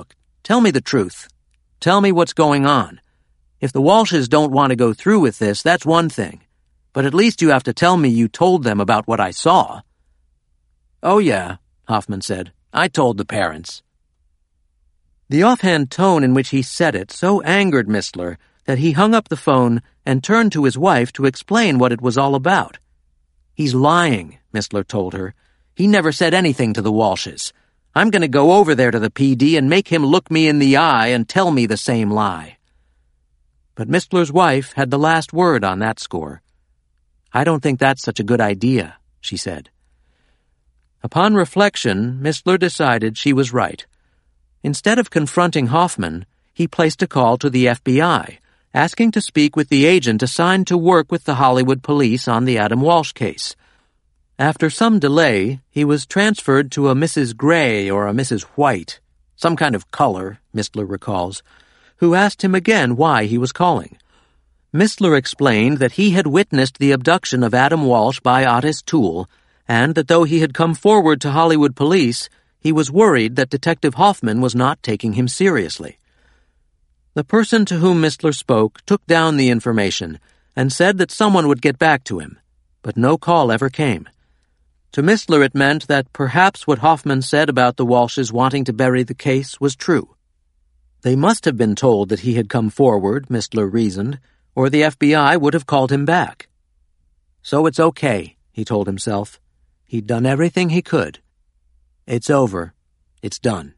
Tell me the truth. Tell me what's going on. If the Walshes don't want to go through with this, that's one thing. But at least you have to tell me you told them about what I saw." "Oh, yeah," Hoffman said. "I told the parents." The offhand tone in which he said it so angered Mistler that he hung up the phone and turned to his wife to explain what it was all about. "He's lying," Mistler told her. "He never said anything to the Walshes. I'm going to go over there to the PD and make him look me in the eye and tell me the same lie." But Mistler's wife had the last word on that score. "I don't think that's such a good idea," she said. Upon reflection, Mistler decided she was right. Instead of confronting Hoffman, he placed a call to the FBI, asking to speak with the agent assigned to work with the Hollywood police on the Adam Walsh case. After some delay, he was transferred to a Mrs. Gray or a Mrs. White, some kind of color, Mistler recalls, who asked him again why he was calling. Mistler explained that he had witnessed the abduction of Adam Walsh by Otis Toole, and that though he had come forward to Hollywood police, he was worried that Detective Hoffman was not taking him seriously. The person to whom Mistler spoke took down the information and said that someone would get back to him, but no call ever came. To Mistler it meant that perhaps what Hoffman said about the Walshes wanting to bury the case was true. They must have been told that he had come forward, Mistler reasoned, or the FBI would have called him back. So it's okay, he told himself. He'd done everything he could. It's over. It's done.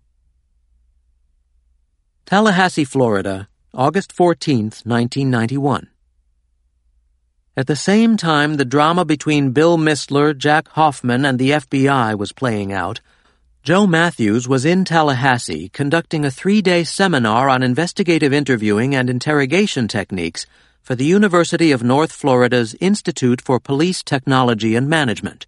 Tallahassee, Florida, August 14th, 1991. At the same time the drama between Bill Mistler, Jack Hoffman, and the FBI was playing out, Joe Matthews was in Tallahassee conducting a 3-day seminar on investigative interviewing and interrogation techniques for the University of North Florida's Institute for Police Technology and Management.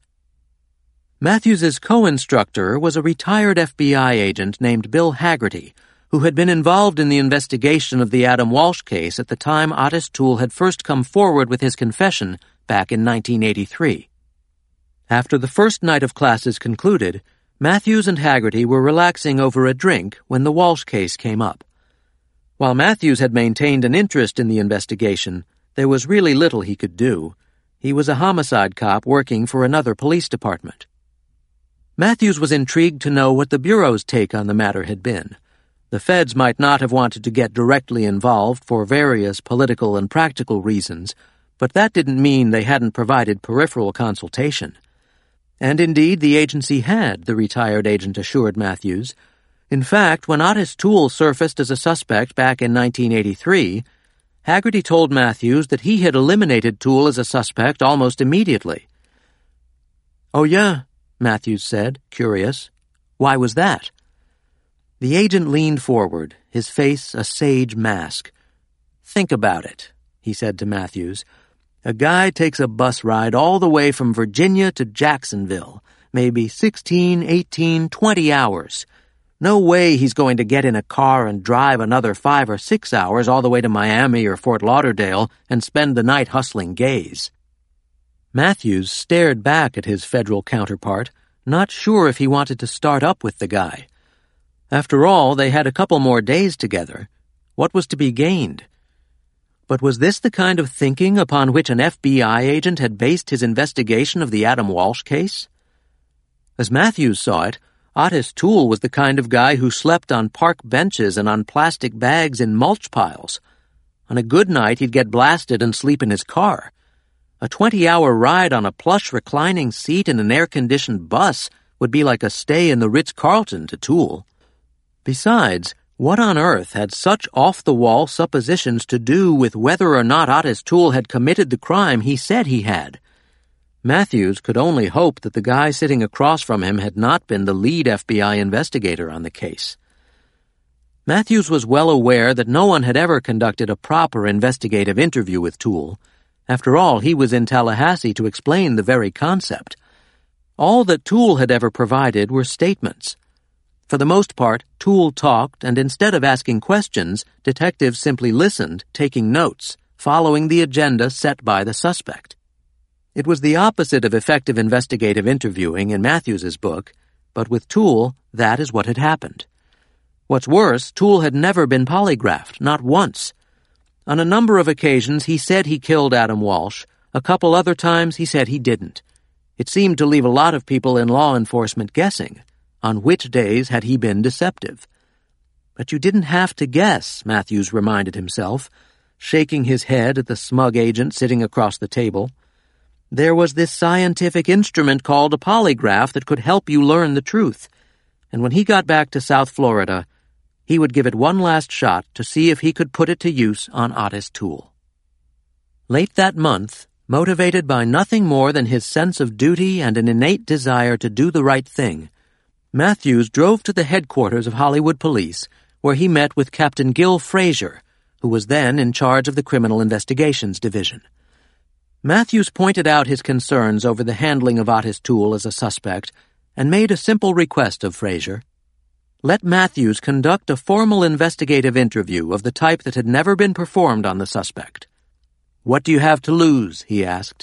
Matthews's co-instructor was a retired FBI agent named Bill Haggerty, who had been involved in the investigation of the Adam Walsh case at the time Otis Toole had first come forward with his confession back in 1983. After the first night of classes concluded, Matthews and Haggerty were relaxing over a drink when the Walsh case came up. While Matthews had maintained an interest in the investigation, there was really little he could do. He was a homicide cop working for another police department. Matthews was intrigued to know what the Bureau's take on the matter had been. The feds might not have wanted to get directly involved for various political and practical reasons, but that didn't mean they hadn't provided peripheral consultation. And indeed, the agency had, the retired agent assured Matthews. In fact, when Otis Toole surfaced as a suspect back in 1983, Haggerty told Matthews that he had eliminated Toole as a suspect almost immediately. "Oh, yeah," Matthews said, curious. "Why was that?" The agent leaned forward, his face a sage mask. "Think about it," he said to Matthews. "A guy takes a bus ride all the way from Virginia to Jacksonville, maybe 16, 18, 20 hours. No way he's going to get in a car and drive another 5 or 6 hours all the way to Miami or Fort Lauderdale and spend the night hustling gays." Matthews stared back at his federal counterpart, not sure if he wanted to start up with the guy. After all, they had a couple more days together. What was to be gained? But was this the kind of thinking upon which an FBI agent had based his investigation of the Adam Walsh case? As Matthews saw it, Otis Toole was the kind of guy who slept on park benches and on plastic bags in mulch piles. On a good night, he'd get blasted and sleep in his car. A 20-hour ride on a plush reclining seat in an air-conditioned bus would be like a stay in the Ritz-Carlton to Toole. Besides, what on earth had such off-the-wall suppositions to do with whether or not Otis Toole had committed the crime he said he had? Matthews could only hope that the guy sitting across from him had not been the lead FBI investigator on the case. Matthews was well aware that no one had ever conducted a proper investigative interview with Toole. After all, he was in Tallahassee to explain the very concept. All that Toole had ever provided were statements. For the most part, Toole talked, and instead of asking questions, detectives simply listened, taking notes, following the agenda set by the suspect. It was the opposite of effective investigative interviewing in Matthews's book, but with Toole, that is what had happened. What's worse, Toole had never been polygraphed, not once. On a number of occasions he said he killed Adam Walsh. A couple other times he said he didn't. It seemed to leave a lot of people in law enforcement guessing. On which days had he been deceptive? But you didn't have to guess, Matthews reminded himself, shaking his head at the smug agent sitting across the table. There was this scientific instrument called a polygraph that could help you learn the truth. And when he got back to South Florida, he would give it one last shot to see if he could put it to use on Otis Toole. Late that month, motivated by nothing more than his sense of duty and an innate desire to do the right thing, Matthews drove to the headquarters of Hollywood Police, where he met with Captain Gil Frazier, who was then in charge of the Criminal Investigations Division. Matthews pointed out his concerns over the handling of Otis Toole as a suspect and made a simple request of Frazier. Let Matthews conduct a formal investigative interview of the type that had never been performed on the suspect. "What do you have to lose?" he asked.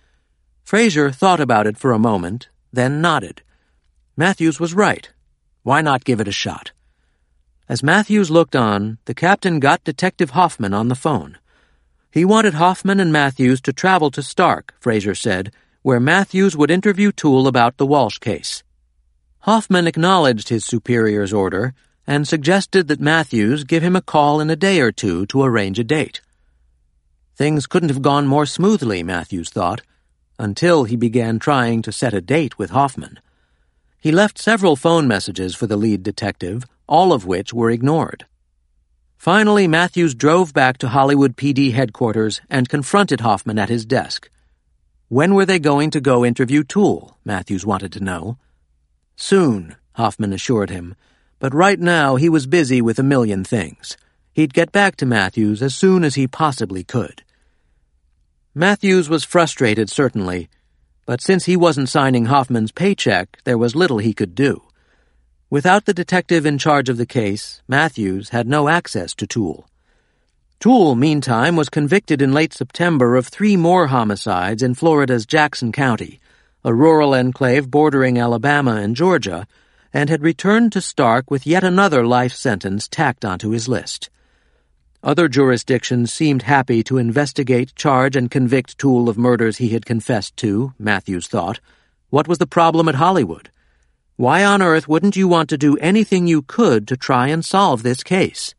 Frazier thought about it for a moment, then nodded. Matthews was right. Why not give it a shot? As Matthews looked on, the captain got Detective Hoffman on the phone. He wanted Hoffman and Matthews to travel to Stark, Frazier said, where Matthews would interview Toole about the Walsh case. Hoffman acknowledged his superior's order and suggested that Matthews give him a call in a day or two to arrange a date. Things couldn't have gone more smoothly, Matthews thought, until he began trying to set a date with Hoffman. He left several phone messages for the lead detective, all of which were ignored. Finally, Matthews drove back to Hollywood PD headquarters and confronted Hoffman at his desk. When were they going to go interview Toole? Matthews wanted to know. Soon, Hoffman assured him, but right now he was busy with a million things. He'd get back to Matthews as soon as he possibly could. Matthews was frustrated, certainly, but since he wasn't signing Hoffman's paycheck, there was little he could do. Without the detective in charge of the case, Matthews had no access to Toole. Toole, meantime, was convicted in late September of 3 more homicides in Florida's Jackson County, a rural enclave bordering Alabama and Georgia, and had returned to Stark with yet another life sentence tacked onto his list. Other jurisdictions seemed happy to investigate, charge, and convict Toole of murders he had confessed to, Matthews thought. What was the problem at Hollywood? Why on earth wouldn't you want to do anything you could to try and solve this case?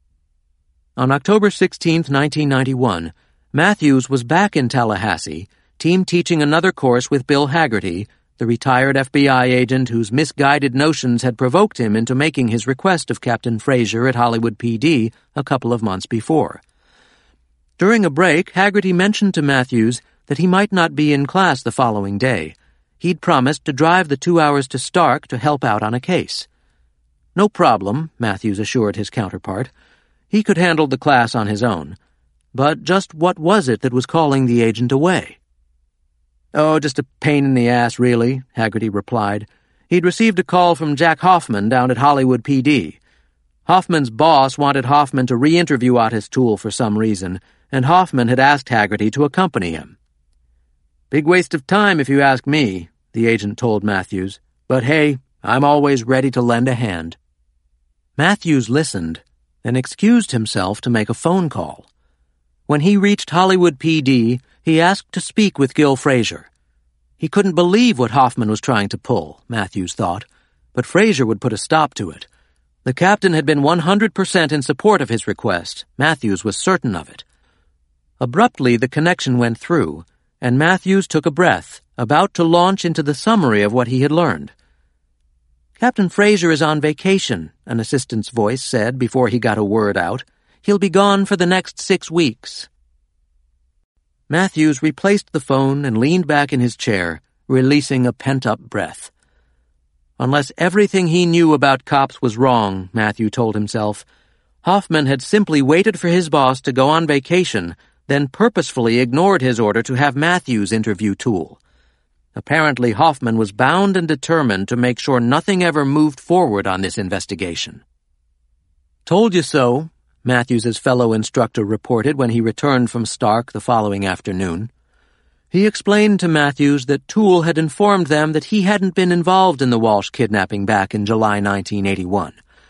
On October 16, 1991, Matthews was back in Tallahassee, team teaching another course with Bill Haggerty, the retired FBI agent whose misguided notions had provoked him into making his request of Captain Frazier at Hollywood PD a couple of months before. During a break, Haggerty mentioned to Matthews that he might not be in class the following day. He'd promised to drive the 2 hours to Stark to help out on a case. No problem, Matthews assured his counterpart. He could handle the class on his own. But just what was it that was calling the agent away? "Oh, just a pain in the ass, really," Haggerty replied. He'd received a call from Jack Hoffman down at Hollywood PD. Hoffman's boss wanted Hoffman to re-interview Otis Toole for some reason, and Hoffman had asked Haggerty to accompany him. "Big waste of time, if you ask me," the agent told Matthews. "But hey, I'm always ready to lend a hand." Matthews listened, then excused himself to make a phone call. When he reached Hollywood PD, he asked to speak with Gil Frazier. He couldn't believe what Hoffman was trying to pull, Matthews thought, but Frazier would put a stop to it. The captain had been 100% in support of his request. Matthews was certain of it. Abruptly, the connection went through, and Matthews took a breath, about to launch into the summary of what he had learned. "Captain Frazier is on vacation," an assistant's voice said before he got a word out. "He'll be gone for the next 6 weeks." Matthews replaced the phone and leaned back in his chair, releasing a pent-up breath. Unless everything he knew about cops was wrong, Matthew told himself, Hoffman had simply waited for his boss to go on vacation, then purposefully ignored his order to have Matthews interview Toole. Apparently, Hoffman was bound and determined to make sure nothing ever moved forward on this investigation. "Told you so," Matthews' fellow instructor reported when he returned from Stark the following afternoon. He explained to Matthews that Toole had informed them that he hadn't been involved in the Walsh kidnapping back in July 1981.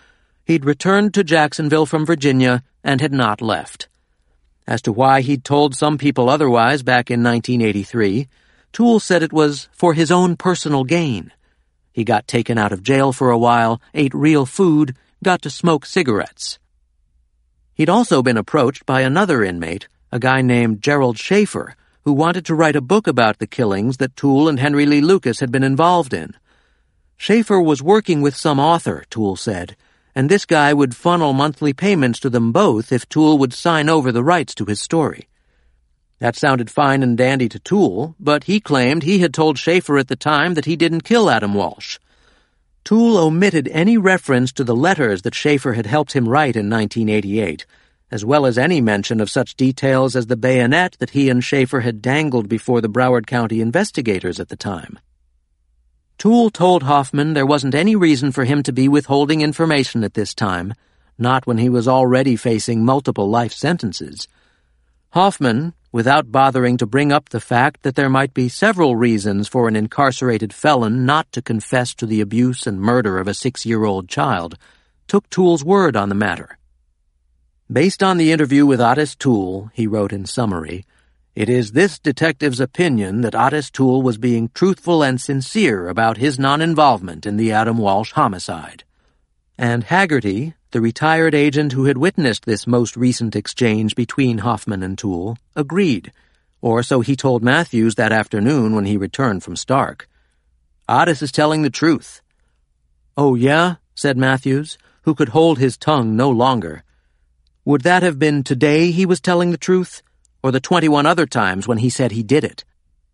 He'd returned to Jacksonville from Virginia and had not left. As to why he'd told some people otherwise back in 1983, Toole said it was for his own personal gain. He got taken out of jail for a while, ate real food, got to smoke cigarettes. He'd also been approached by another inmate, a guy named Gerald Schaefer, who wanted to write a book about the killings that Toole and Henry Lee Lucas had been involved in. Schaefer was working with some author, Toole said, and this guy would funnel monthly payments to them both if Toole would sign over the rights to his story. That sounded fine and dandy to Toole, but he claimed he had told Schaefer at the time that he didn't kill Adam Walsh. Toole omitted any reference to the letters that Schaefer had helped him write in 1988, as well as any mention of such details as the bayonet that he and Schaefer had dangled before the Broward County investigators at the time. Toole told Hoffman there wasn't any reason for him to be withholding information at this time, not when he was already facing multiple life sentences. Hoffman, without bothering to bring up the fact that there might be several reasons for an incarcerated felon not to confess to the abuse and murder of a 6-year-old child, took Toole's word on the matter. Based on the interview with Otis Toole, he wrote in summary, "It is this detective's opinion that Otis Toole was being truthful and sincere about his non-involvement in the Adam Walsh homicide." And Haggerty, the retired agent who had witnessed this most recent exchange between Hoffman and Toole, agreed, or so he told Matthews that afternoon when he returned from Stark. "Otis is telling the truth." "Oh, yeah?" said Matthews, who could hold his tongue no longer. Would that have been today he was telling the truth, or the 21 other times when he said he did it?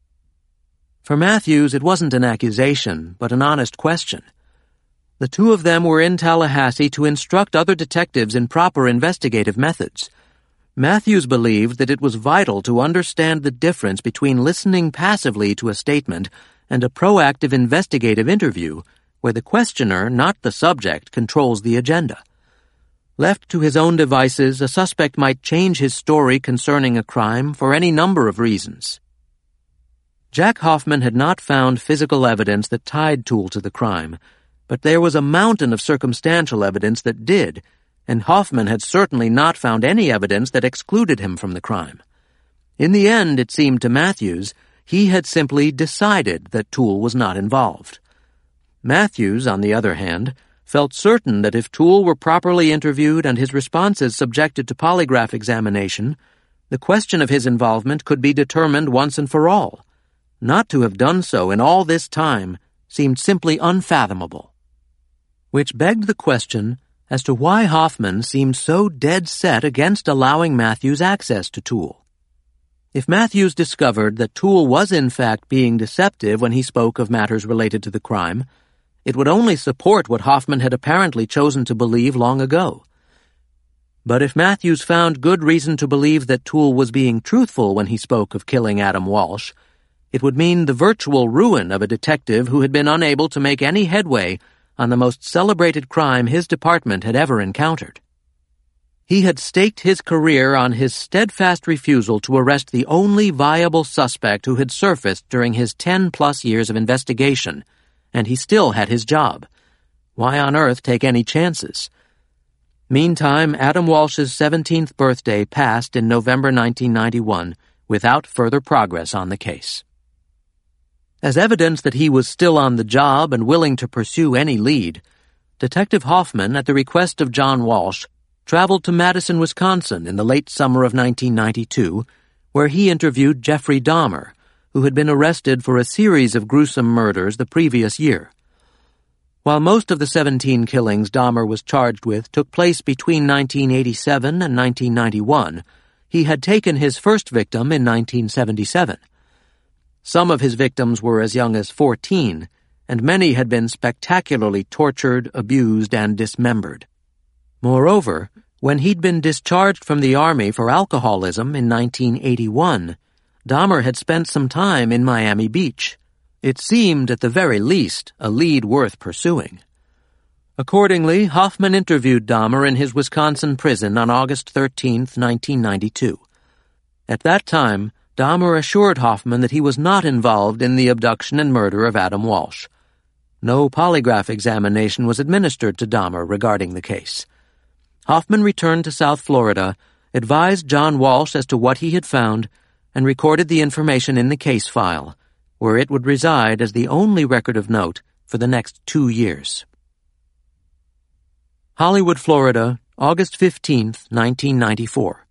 For Matthews, it wasn't an accusation, but an honest question. The two of them were in Tallahassee to instruct other detectives in proper investigative methods. Matthews believed that it was vital to understand the difference between listening passively to a statement and a proactive investigative interview, where the questioner, not the subject, controls the agenda. Left to his own devices, a suspect might change his story concerning a crime for any number of reasons. Jack Hoffman had not found physical evidence that tied Toole to the crime, but there was a mountain of circumstantial evidence that did, and Hoffman had certainly not found any evidence that excluded him from the crime. In the end, it seemed to Matthews, he had simply decided that Toole was not involved. Matthews, on the other hand, felt certain that if Toole were properly interviewed and his responses subjected to polygraph examination, the question of his involvement could be determined once and for all. Not to have done so in all this time seemed simply unfathomable. Which begged the question as to why Hoffman seemed so dead set against allowing Matthews access to Toole. If Matthews discovered that Toole was in fact being deceptive when he spoke of matters related to the crime, it would only support what Hoffman had apparently chosen to believe long ago. But if Matthews found good reason to believe that Toole was being truthful when he spoke of killing Adam Walsh, it would mean the virtual ruin of a detective who had been unable to make any headway on the most celebrated crime his department had ever encountered. He had staked his career on his steadfast refusal to arrest the only viable suspect who had surfaced during his 10-plus years of investigation, and he still had his job. Why on earth take any chances? Meantime, Adam Walsh's 17th birthday passed in November 1991 without further progress on the case. As evidence that he was still on the job and willing to pursue any lead, Detective Hoffman, at the request of John Walsh, traveled to Madison, Wisconsin in the late summer of 1992, where he interviewed Jeffrey Dahmer, who had been arrested for a series of gruesome murders the previous year. While most of the 17 killings Dahmer was charged with took place between 1987 and 1991, he had taken his first victim in 1977. Some of his victims were as young as 14, and many had been spectacularly tortured, abused, and dismembered. Moreover, when he'd been discharged from the Army for alcoholism in 1981, Dahmer had spent some time in Miami Beach. It seemed, at the very least, a lead worth pursuing. Accordingly, Hoffman interviewed Dahmer in his Wisconsin prison on August 13, 1992. At that time, Dahmer assured Hoffman that he was not involved in the abduction and murder of Adam Walsh. no polygraph examination was administered to Dahmer regarding the case. Hoffman returned to South Florida, advised John Walsh as to what he had found, and recorded the information in the case file, where it would reside as the only record of note for the next 2 years. Hollywood, Florida, August 15, 1994.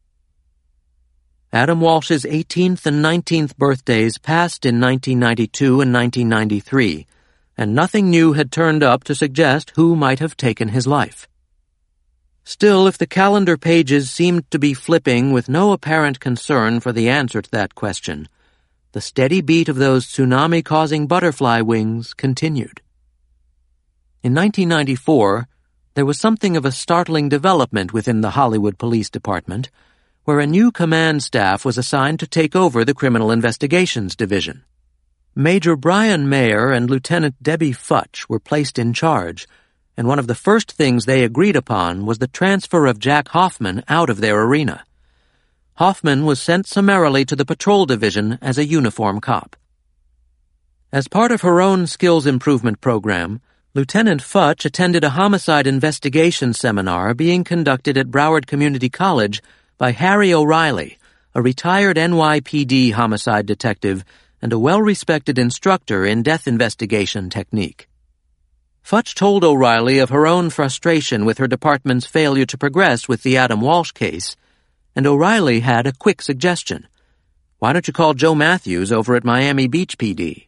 Adam Walsh's 18th and 19th birthdays passed in 1992 and 1993, and nothing new had turned up to suggest who might have taken his life. Still, if the calendar pages seemed to be flipping with no apparent concern for the answer to that question, the steady beat of those tsunami-causing butterfly wings continued. In 1994, there was something of a startling development within the Hollywood Police Department, where a new command staff was assigned to take over the Criminal Investigations Division. Major Brian Mayer and Lieutenant Debbie Futch were placed in charge, and one of the first things they agreed upon was the transfer of Jack Hoffman out of their arena. Hoffman was sent summarily to the Patrol Division as a uniform cop. As part of her own skills improvement program, Lieutenant Futch attended a homicide investigation seminar being conducted at Broward Community College by Harry O'Reilly, a retired NYPD homicide detective and a well-respected instructor in death investigation technique. Futch told O'Reilly of her own frustration with her department's failure to progress with the Adam Walsh case, and O'Reilly had a quick suggestion. Why don't you call Joe Matthews over at Miami Beach PD?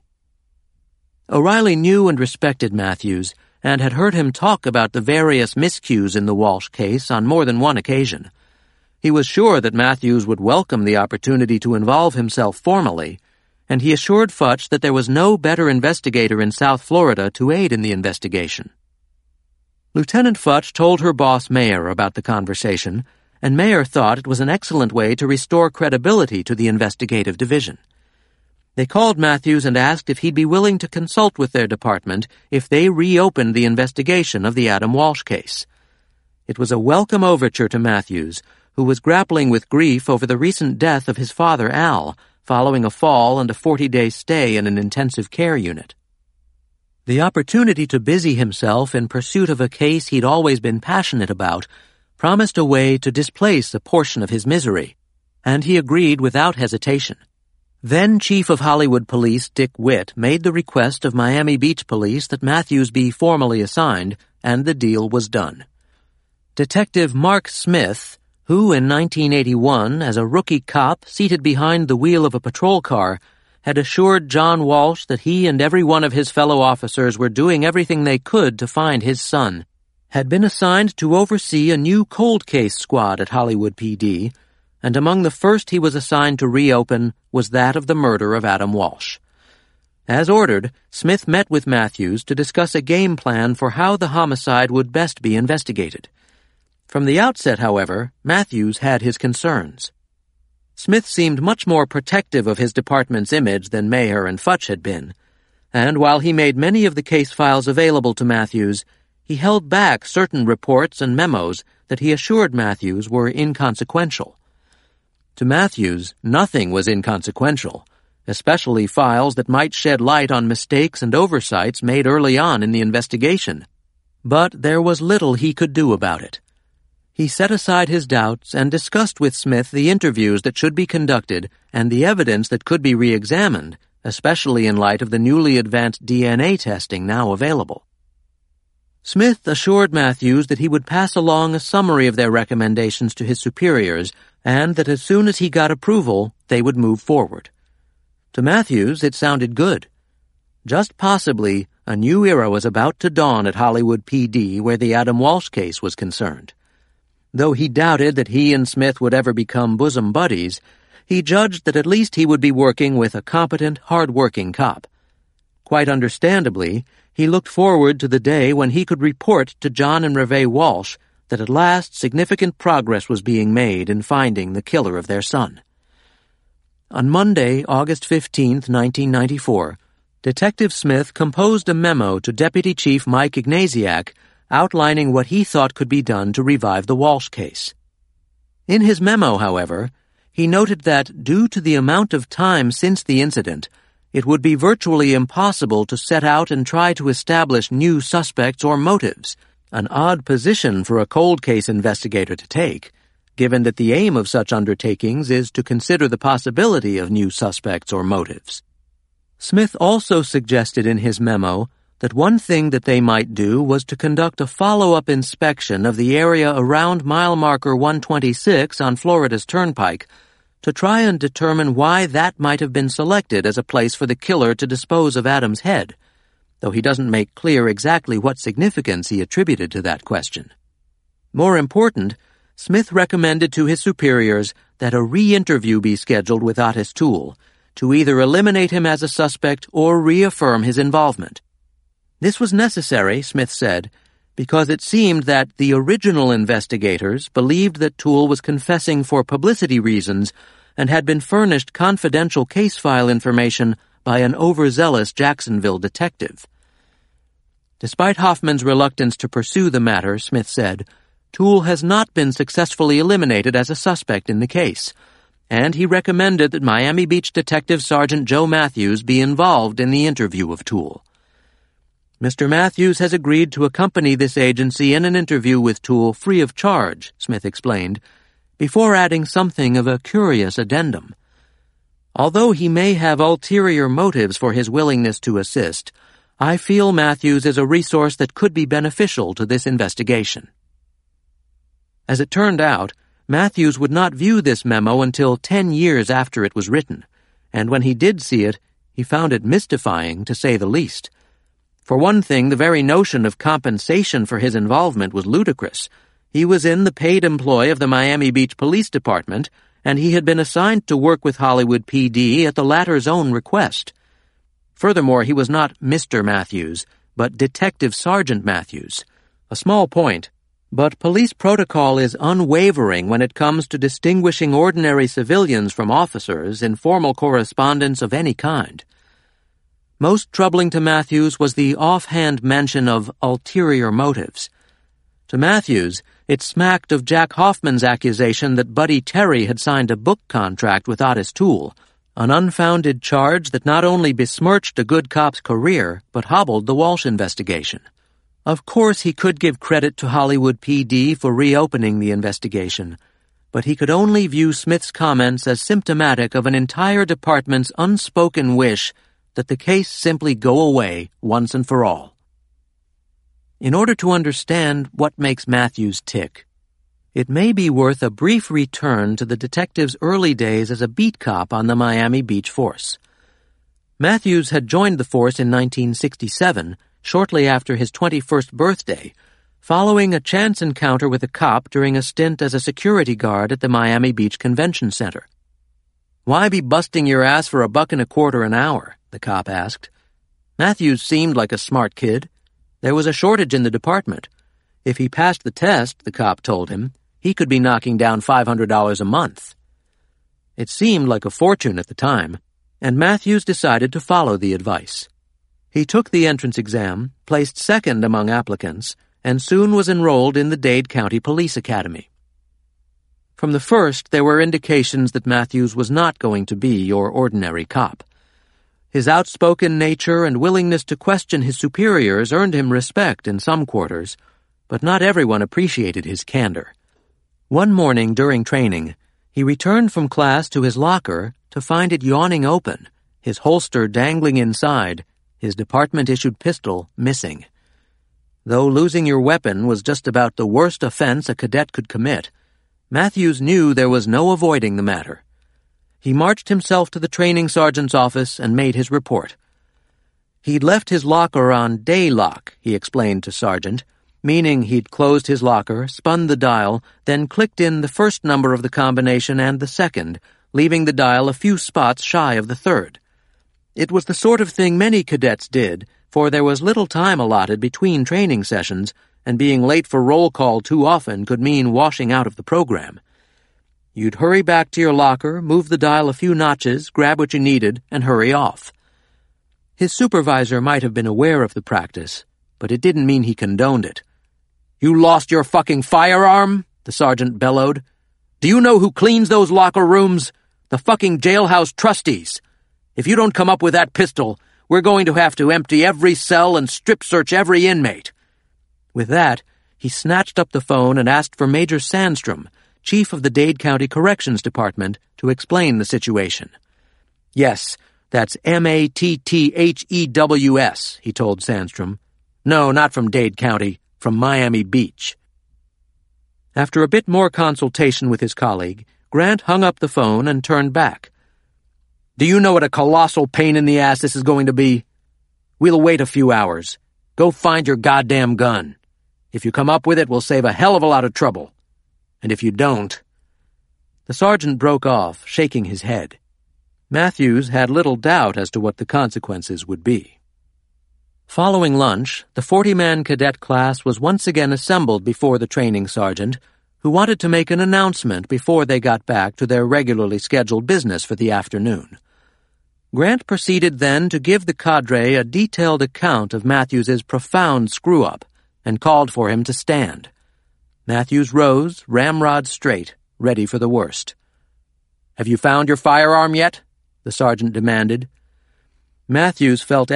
O'Reilly knew and respected Matthews and had heard him talk about the various miscues in the Walsh case on more than one occasion. He was sure that Matthews would welcome the opportunity to involve himself formally, and he assured Futch that there was no better investigator in South Florida to aid in the investigation. Lieutenant Futch told her boss Mayer about the conversation, and Mayer thought it was an excellent way to restore credibility to the investigative division. They called Matthews and asked if he'd be willing to consult with their department if they reopened the investigation of the Adam Walsh case. It was a welcome overture to Matthews, who was grappling with grief over the recent death of his father, Al, following a fall and a 40-day stay in an intensive care unit. The opportunity to busy himself in pursuit of a case he'd always been passionate about promised a way to displace a portion of his misery, and he agreed without hesitation. Then Chief of Hollywood Police Dick Witt made the request of Miami Beach Police that Matthews be formally assigned, and the deal was done. Detective Mark Smith, who in 1981, as a rookie cop seated behind the wheel of a patrol car, had assured John Walsh that he and every one of his fellow officers were doing everything they could to find his son, had been assigned to oversee a new cold case squad at Hollywood PD, and among the first he was assigned to reopen was that of the murder of Adam Walsh. As ordered, Smith met with Matthews to discuss a game plan for how the homicide would best be investigated. From the outset, however, Matthews had his concerns. Smith seemed much more protective of his department's image than Mayer and Futch had been, and while he made many of the case files available to Matthews, he held back certain reports and memos that he assured Matthews were inconsequential. To Matthews, nothing was inconsequential, especially files that might shed light on mistakes and oversights made early on in the investigation. But there was little he could do about it. He set aside his doubts and discussed with Smith the interviews that should be conducted and the evidence that could be re-examined, especially in light of the newly advanced DNA testing now available. Smith assured Matthews that he would pass along a summary of their recommendations to his superiors and that as soon as he got approval, they would move forward. To Matthews, it sounded good. Just possibly, a new era was about to dawn at Hollywood PD where the Adam Walsh case was concerned. Though he doubted that he and Smith would ever become bosom buddies, he judged that at least he would be working with a competent, hard-working cop. Quite understandably, he looked forward to the day when he could report to John and Reve Walsh that at last significant progress was being made in finding the killer of their son. On Monday, August 15, 1994, Detective Smith composed a memo to Deputy Chief Mike Ignasiak outlining what he thought could be done to revive the Walsh case. In his memo, however, he noted that, due to the amount of time since the incident, it would be virtually impossible to set out and try to establish new suspects or motives, an odd position for a cold case investigator to take, given that the aim of such undertakings is to consider the possibility of new suspects or motives. Smith also suggested in his memo that one thing that they might do was to conduct a follow-up inspection of the area around mile marker 126 on Florida's Turnpike to try and determine why that might have been selected as a place for the killer to dispose of Adam's head, though he doesn't make clear exactly what significance he attributed to that question. More important, Smith recommended to his superiors that a re-interview be scheduled with Otis Toole to either eliminate him as a suspect or reaffirm his involvement. This was necessary, Smith said, because it seemed that the original investigators believed that Toole was confessing for publicity reasons and had been furnished confidential case file information by an overzealous Jacksonville detective. Despite Hoffman's reluctance to pursue the matter, Smith said, Toole has not been successfully eliminated as a suspect in the case, and he recommended that Miami Beach Detective Sergeant Joe Matthews be involved in the interview of Toole. Mr. Matthews has agreed to accompany this agency in an interview with Toole free of charge, Smith explained, before adding something of a curious addendum. Although he may have ulterior motives for his willingness to assist, I feel Matthews is a resource that could be beneficial to this investigation. As it turned out, Matthews would not view this memo until 10 years after it was written, and when he did see it, he found it mystifying, to say the least. For one thing, the very notion of compensation for his involvement was ludicrous. He was in the paid employ of the Miami Beach Police Department, and he had been assigned to work with Hollywood PD at the latter's own request. Furthermore, he was not Mr. Matthews, but Detective Sergeant Matthews. A small point, but police protocol is unwavering when it comes to distinguishing ordinary civilians from officers in formal correspondence of any kind. Most troubling to Matthews was the offhand mention of ulterior motives. To Matthews, it smacked of Jack Hoffman's accusation that Buddy Terry had signed a book contract with Otis Toole, an unfounded charge that not only besmirched a good cop's career, but hobbled the Walsh investigation. Of course, he could give credit to Hollywood PD for reopening the investigation, but he could only view Smith's comments as symptomatic of an entire department's unspoken wish that the case simply go away once and for all. In order to understand what makes Matthews tick, it may be worth a brief return to the detective's early days as a beat cop on the Miami Beach force. Matthews had joined the force in 1967, shortly after his 21st birthday, following a chance encounter with a cop during a stint as a security guard at the Miami Beach Convention Center. "Why be busting your ass for $1.25 an hour?" the cop asked. Matthews seemed like a smart kid. There was a shortage in the department. If he passed the test, the cop told him, he could be knocking down $500 a month. It seemed like a fortune at the time, and Matthews decided to follow the advice. He took the entrance exam, placed second among applicants, and soon was enrolled in the Dade County Police Academy. From the first, there were indications that Matthews was not going to be your ordinary cop. His outspoken nature and willingness to question his superiors earned him respect in some quarters, but not everyone appreciated his candor. One morning during training, he returned from class to his locker to find it yawning open, his holster dangling inside, his department-issued pistol missing. Though losing your weapon was just about the worst offense a cadet could commit, Matthews knew there was no avoiding the matter. He marched himself to the training sergeant's office and made his report. He'd left his locker on day lock, he explained to Sergeant, meaning he'd closed his locker, spun the dial, then clicked in the first number of the combination and the second, leaving the dial a few spots shy of the third. It was the sort of thing many cadets did, for there was little time allotted between training sessions, and being late for roll call too often could mean washing out of the program. You'd hurry back to your locker, move the dial a few notches, grab what you needed, and hurry off. His supervisor might have been aware of the practice, but it didn't mean he condoned it. "You lost your fucking firearm?" the sergeant bellowed. "Do you know who cleans those locker rooms? The fucking jailhouse trustees. If you don't come up with that pistol, we're going to have to empty every cell and strip-search every inmate." With that, he snatched up the phone and asked for Major Sandstrom, chief of the Dade County Corrections Department, to explain the situation. "Yes, that's Matthews, he told Sandstrom. "No, not from Dade County, from Miami Beach." After a bit more consultation with his colleague, Grant hung up the phone and turned back. "Do you know what a colossal pain in the ass this is going to be? We'll wait a few hours. Go find your goddamn gun. If you come up with it, we'll save a hell of a lot of trouble. And if you don't—" The sergeant broke off, shaking his head. Matthews had little doubt as to what the consequences would be. Following lunch, the 40-man cadet class was once again assembled before the training sergeant, who wanted to make an announcement before they got back to their regularly scheduled business for the afternoon. Grant proceeded then to give the cadre a detailed account of Matthews's profound screw-up and called for him to stand. Matthews rose, ramrod straight, ready for the worst. "Have you found your firearm yet?" the sergeant demanded. Matthews felt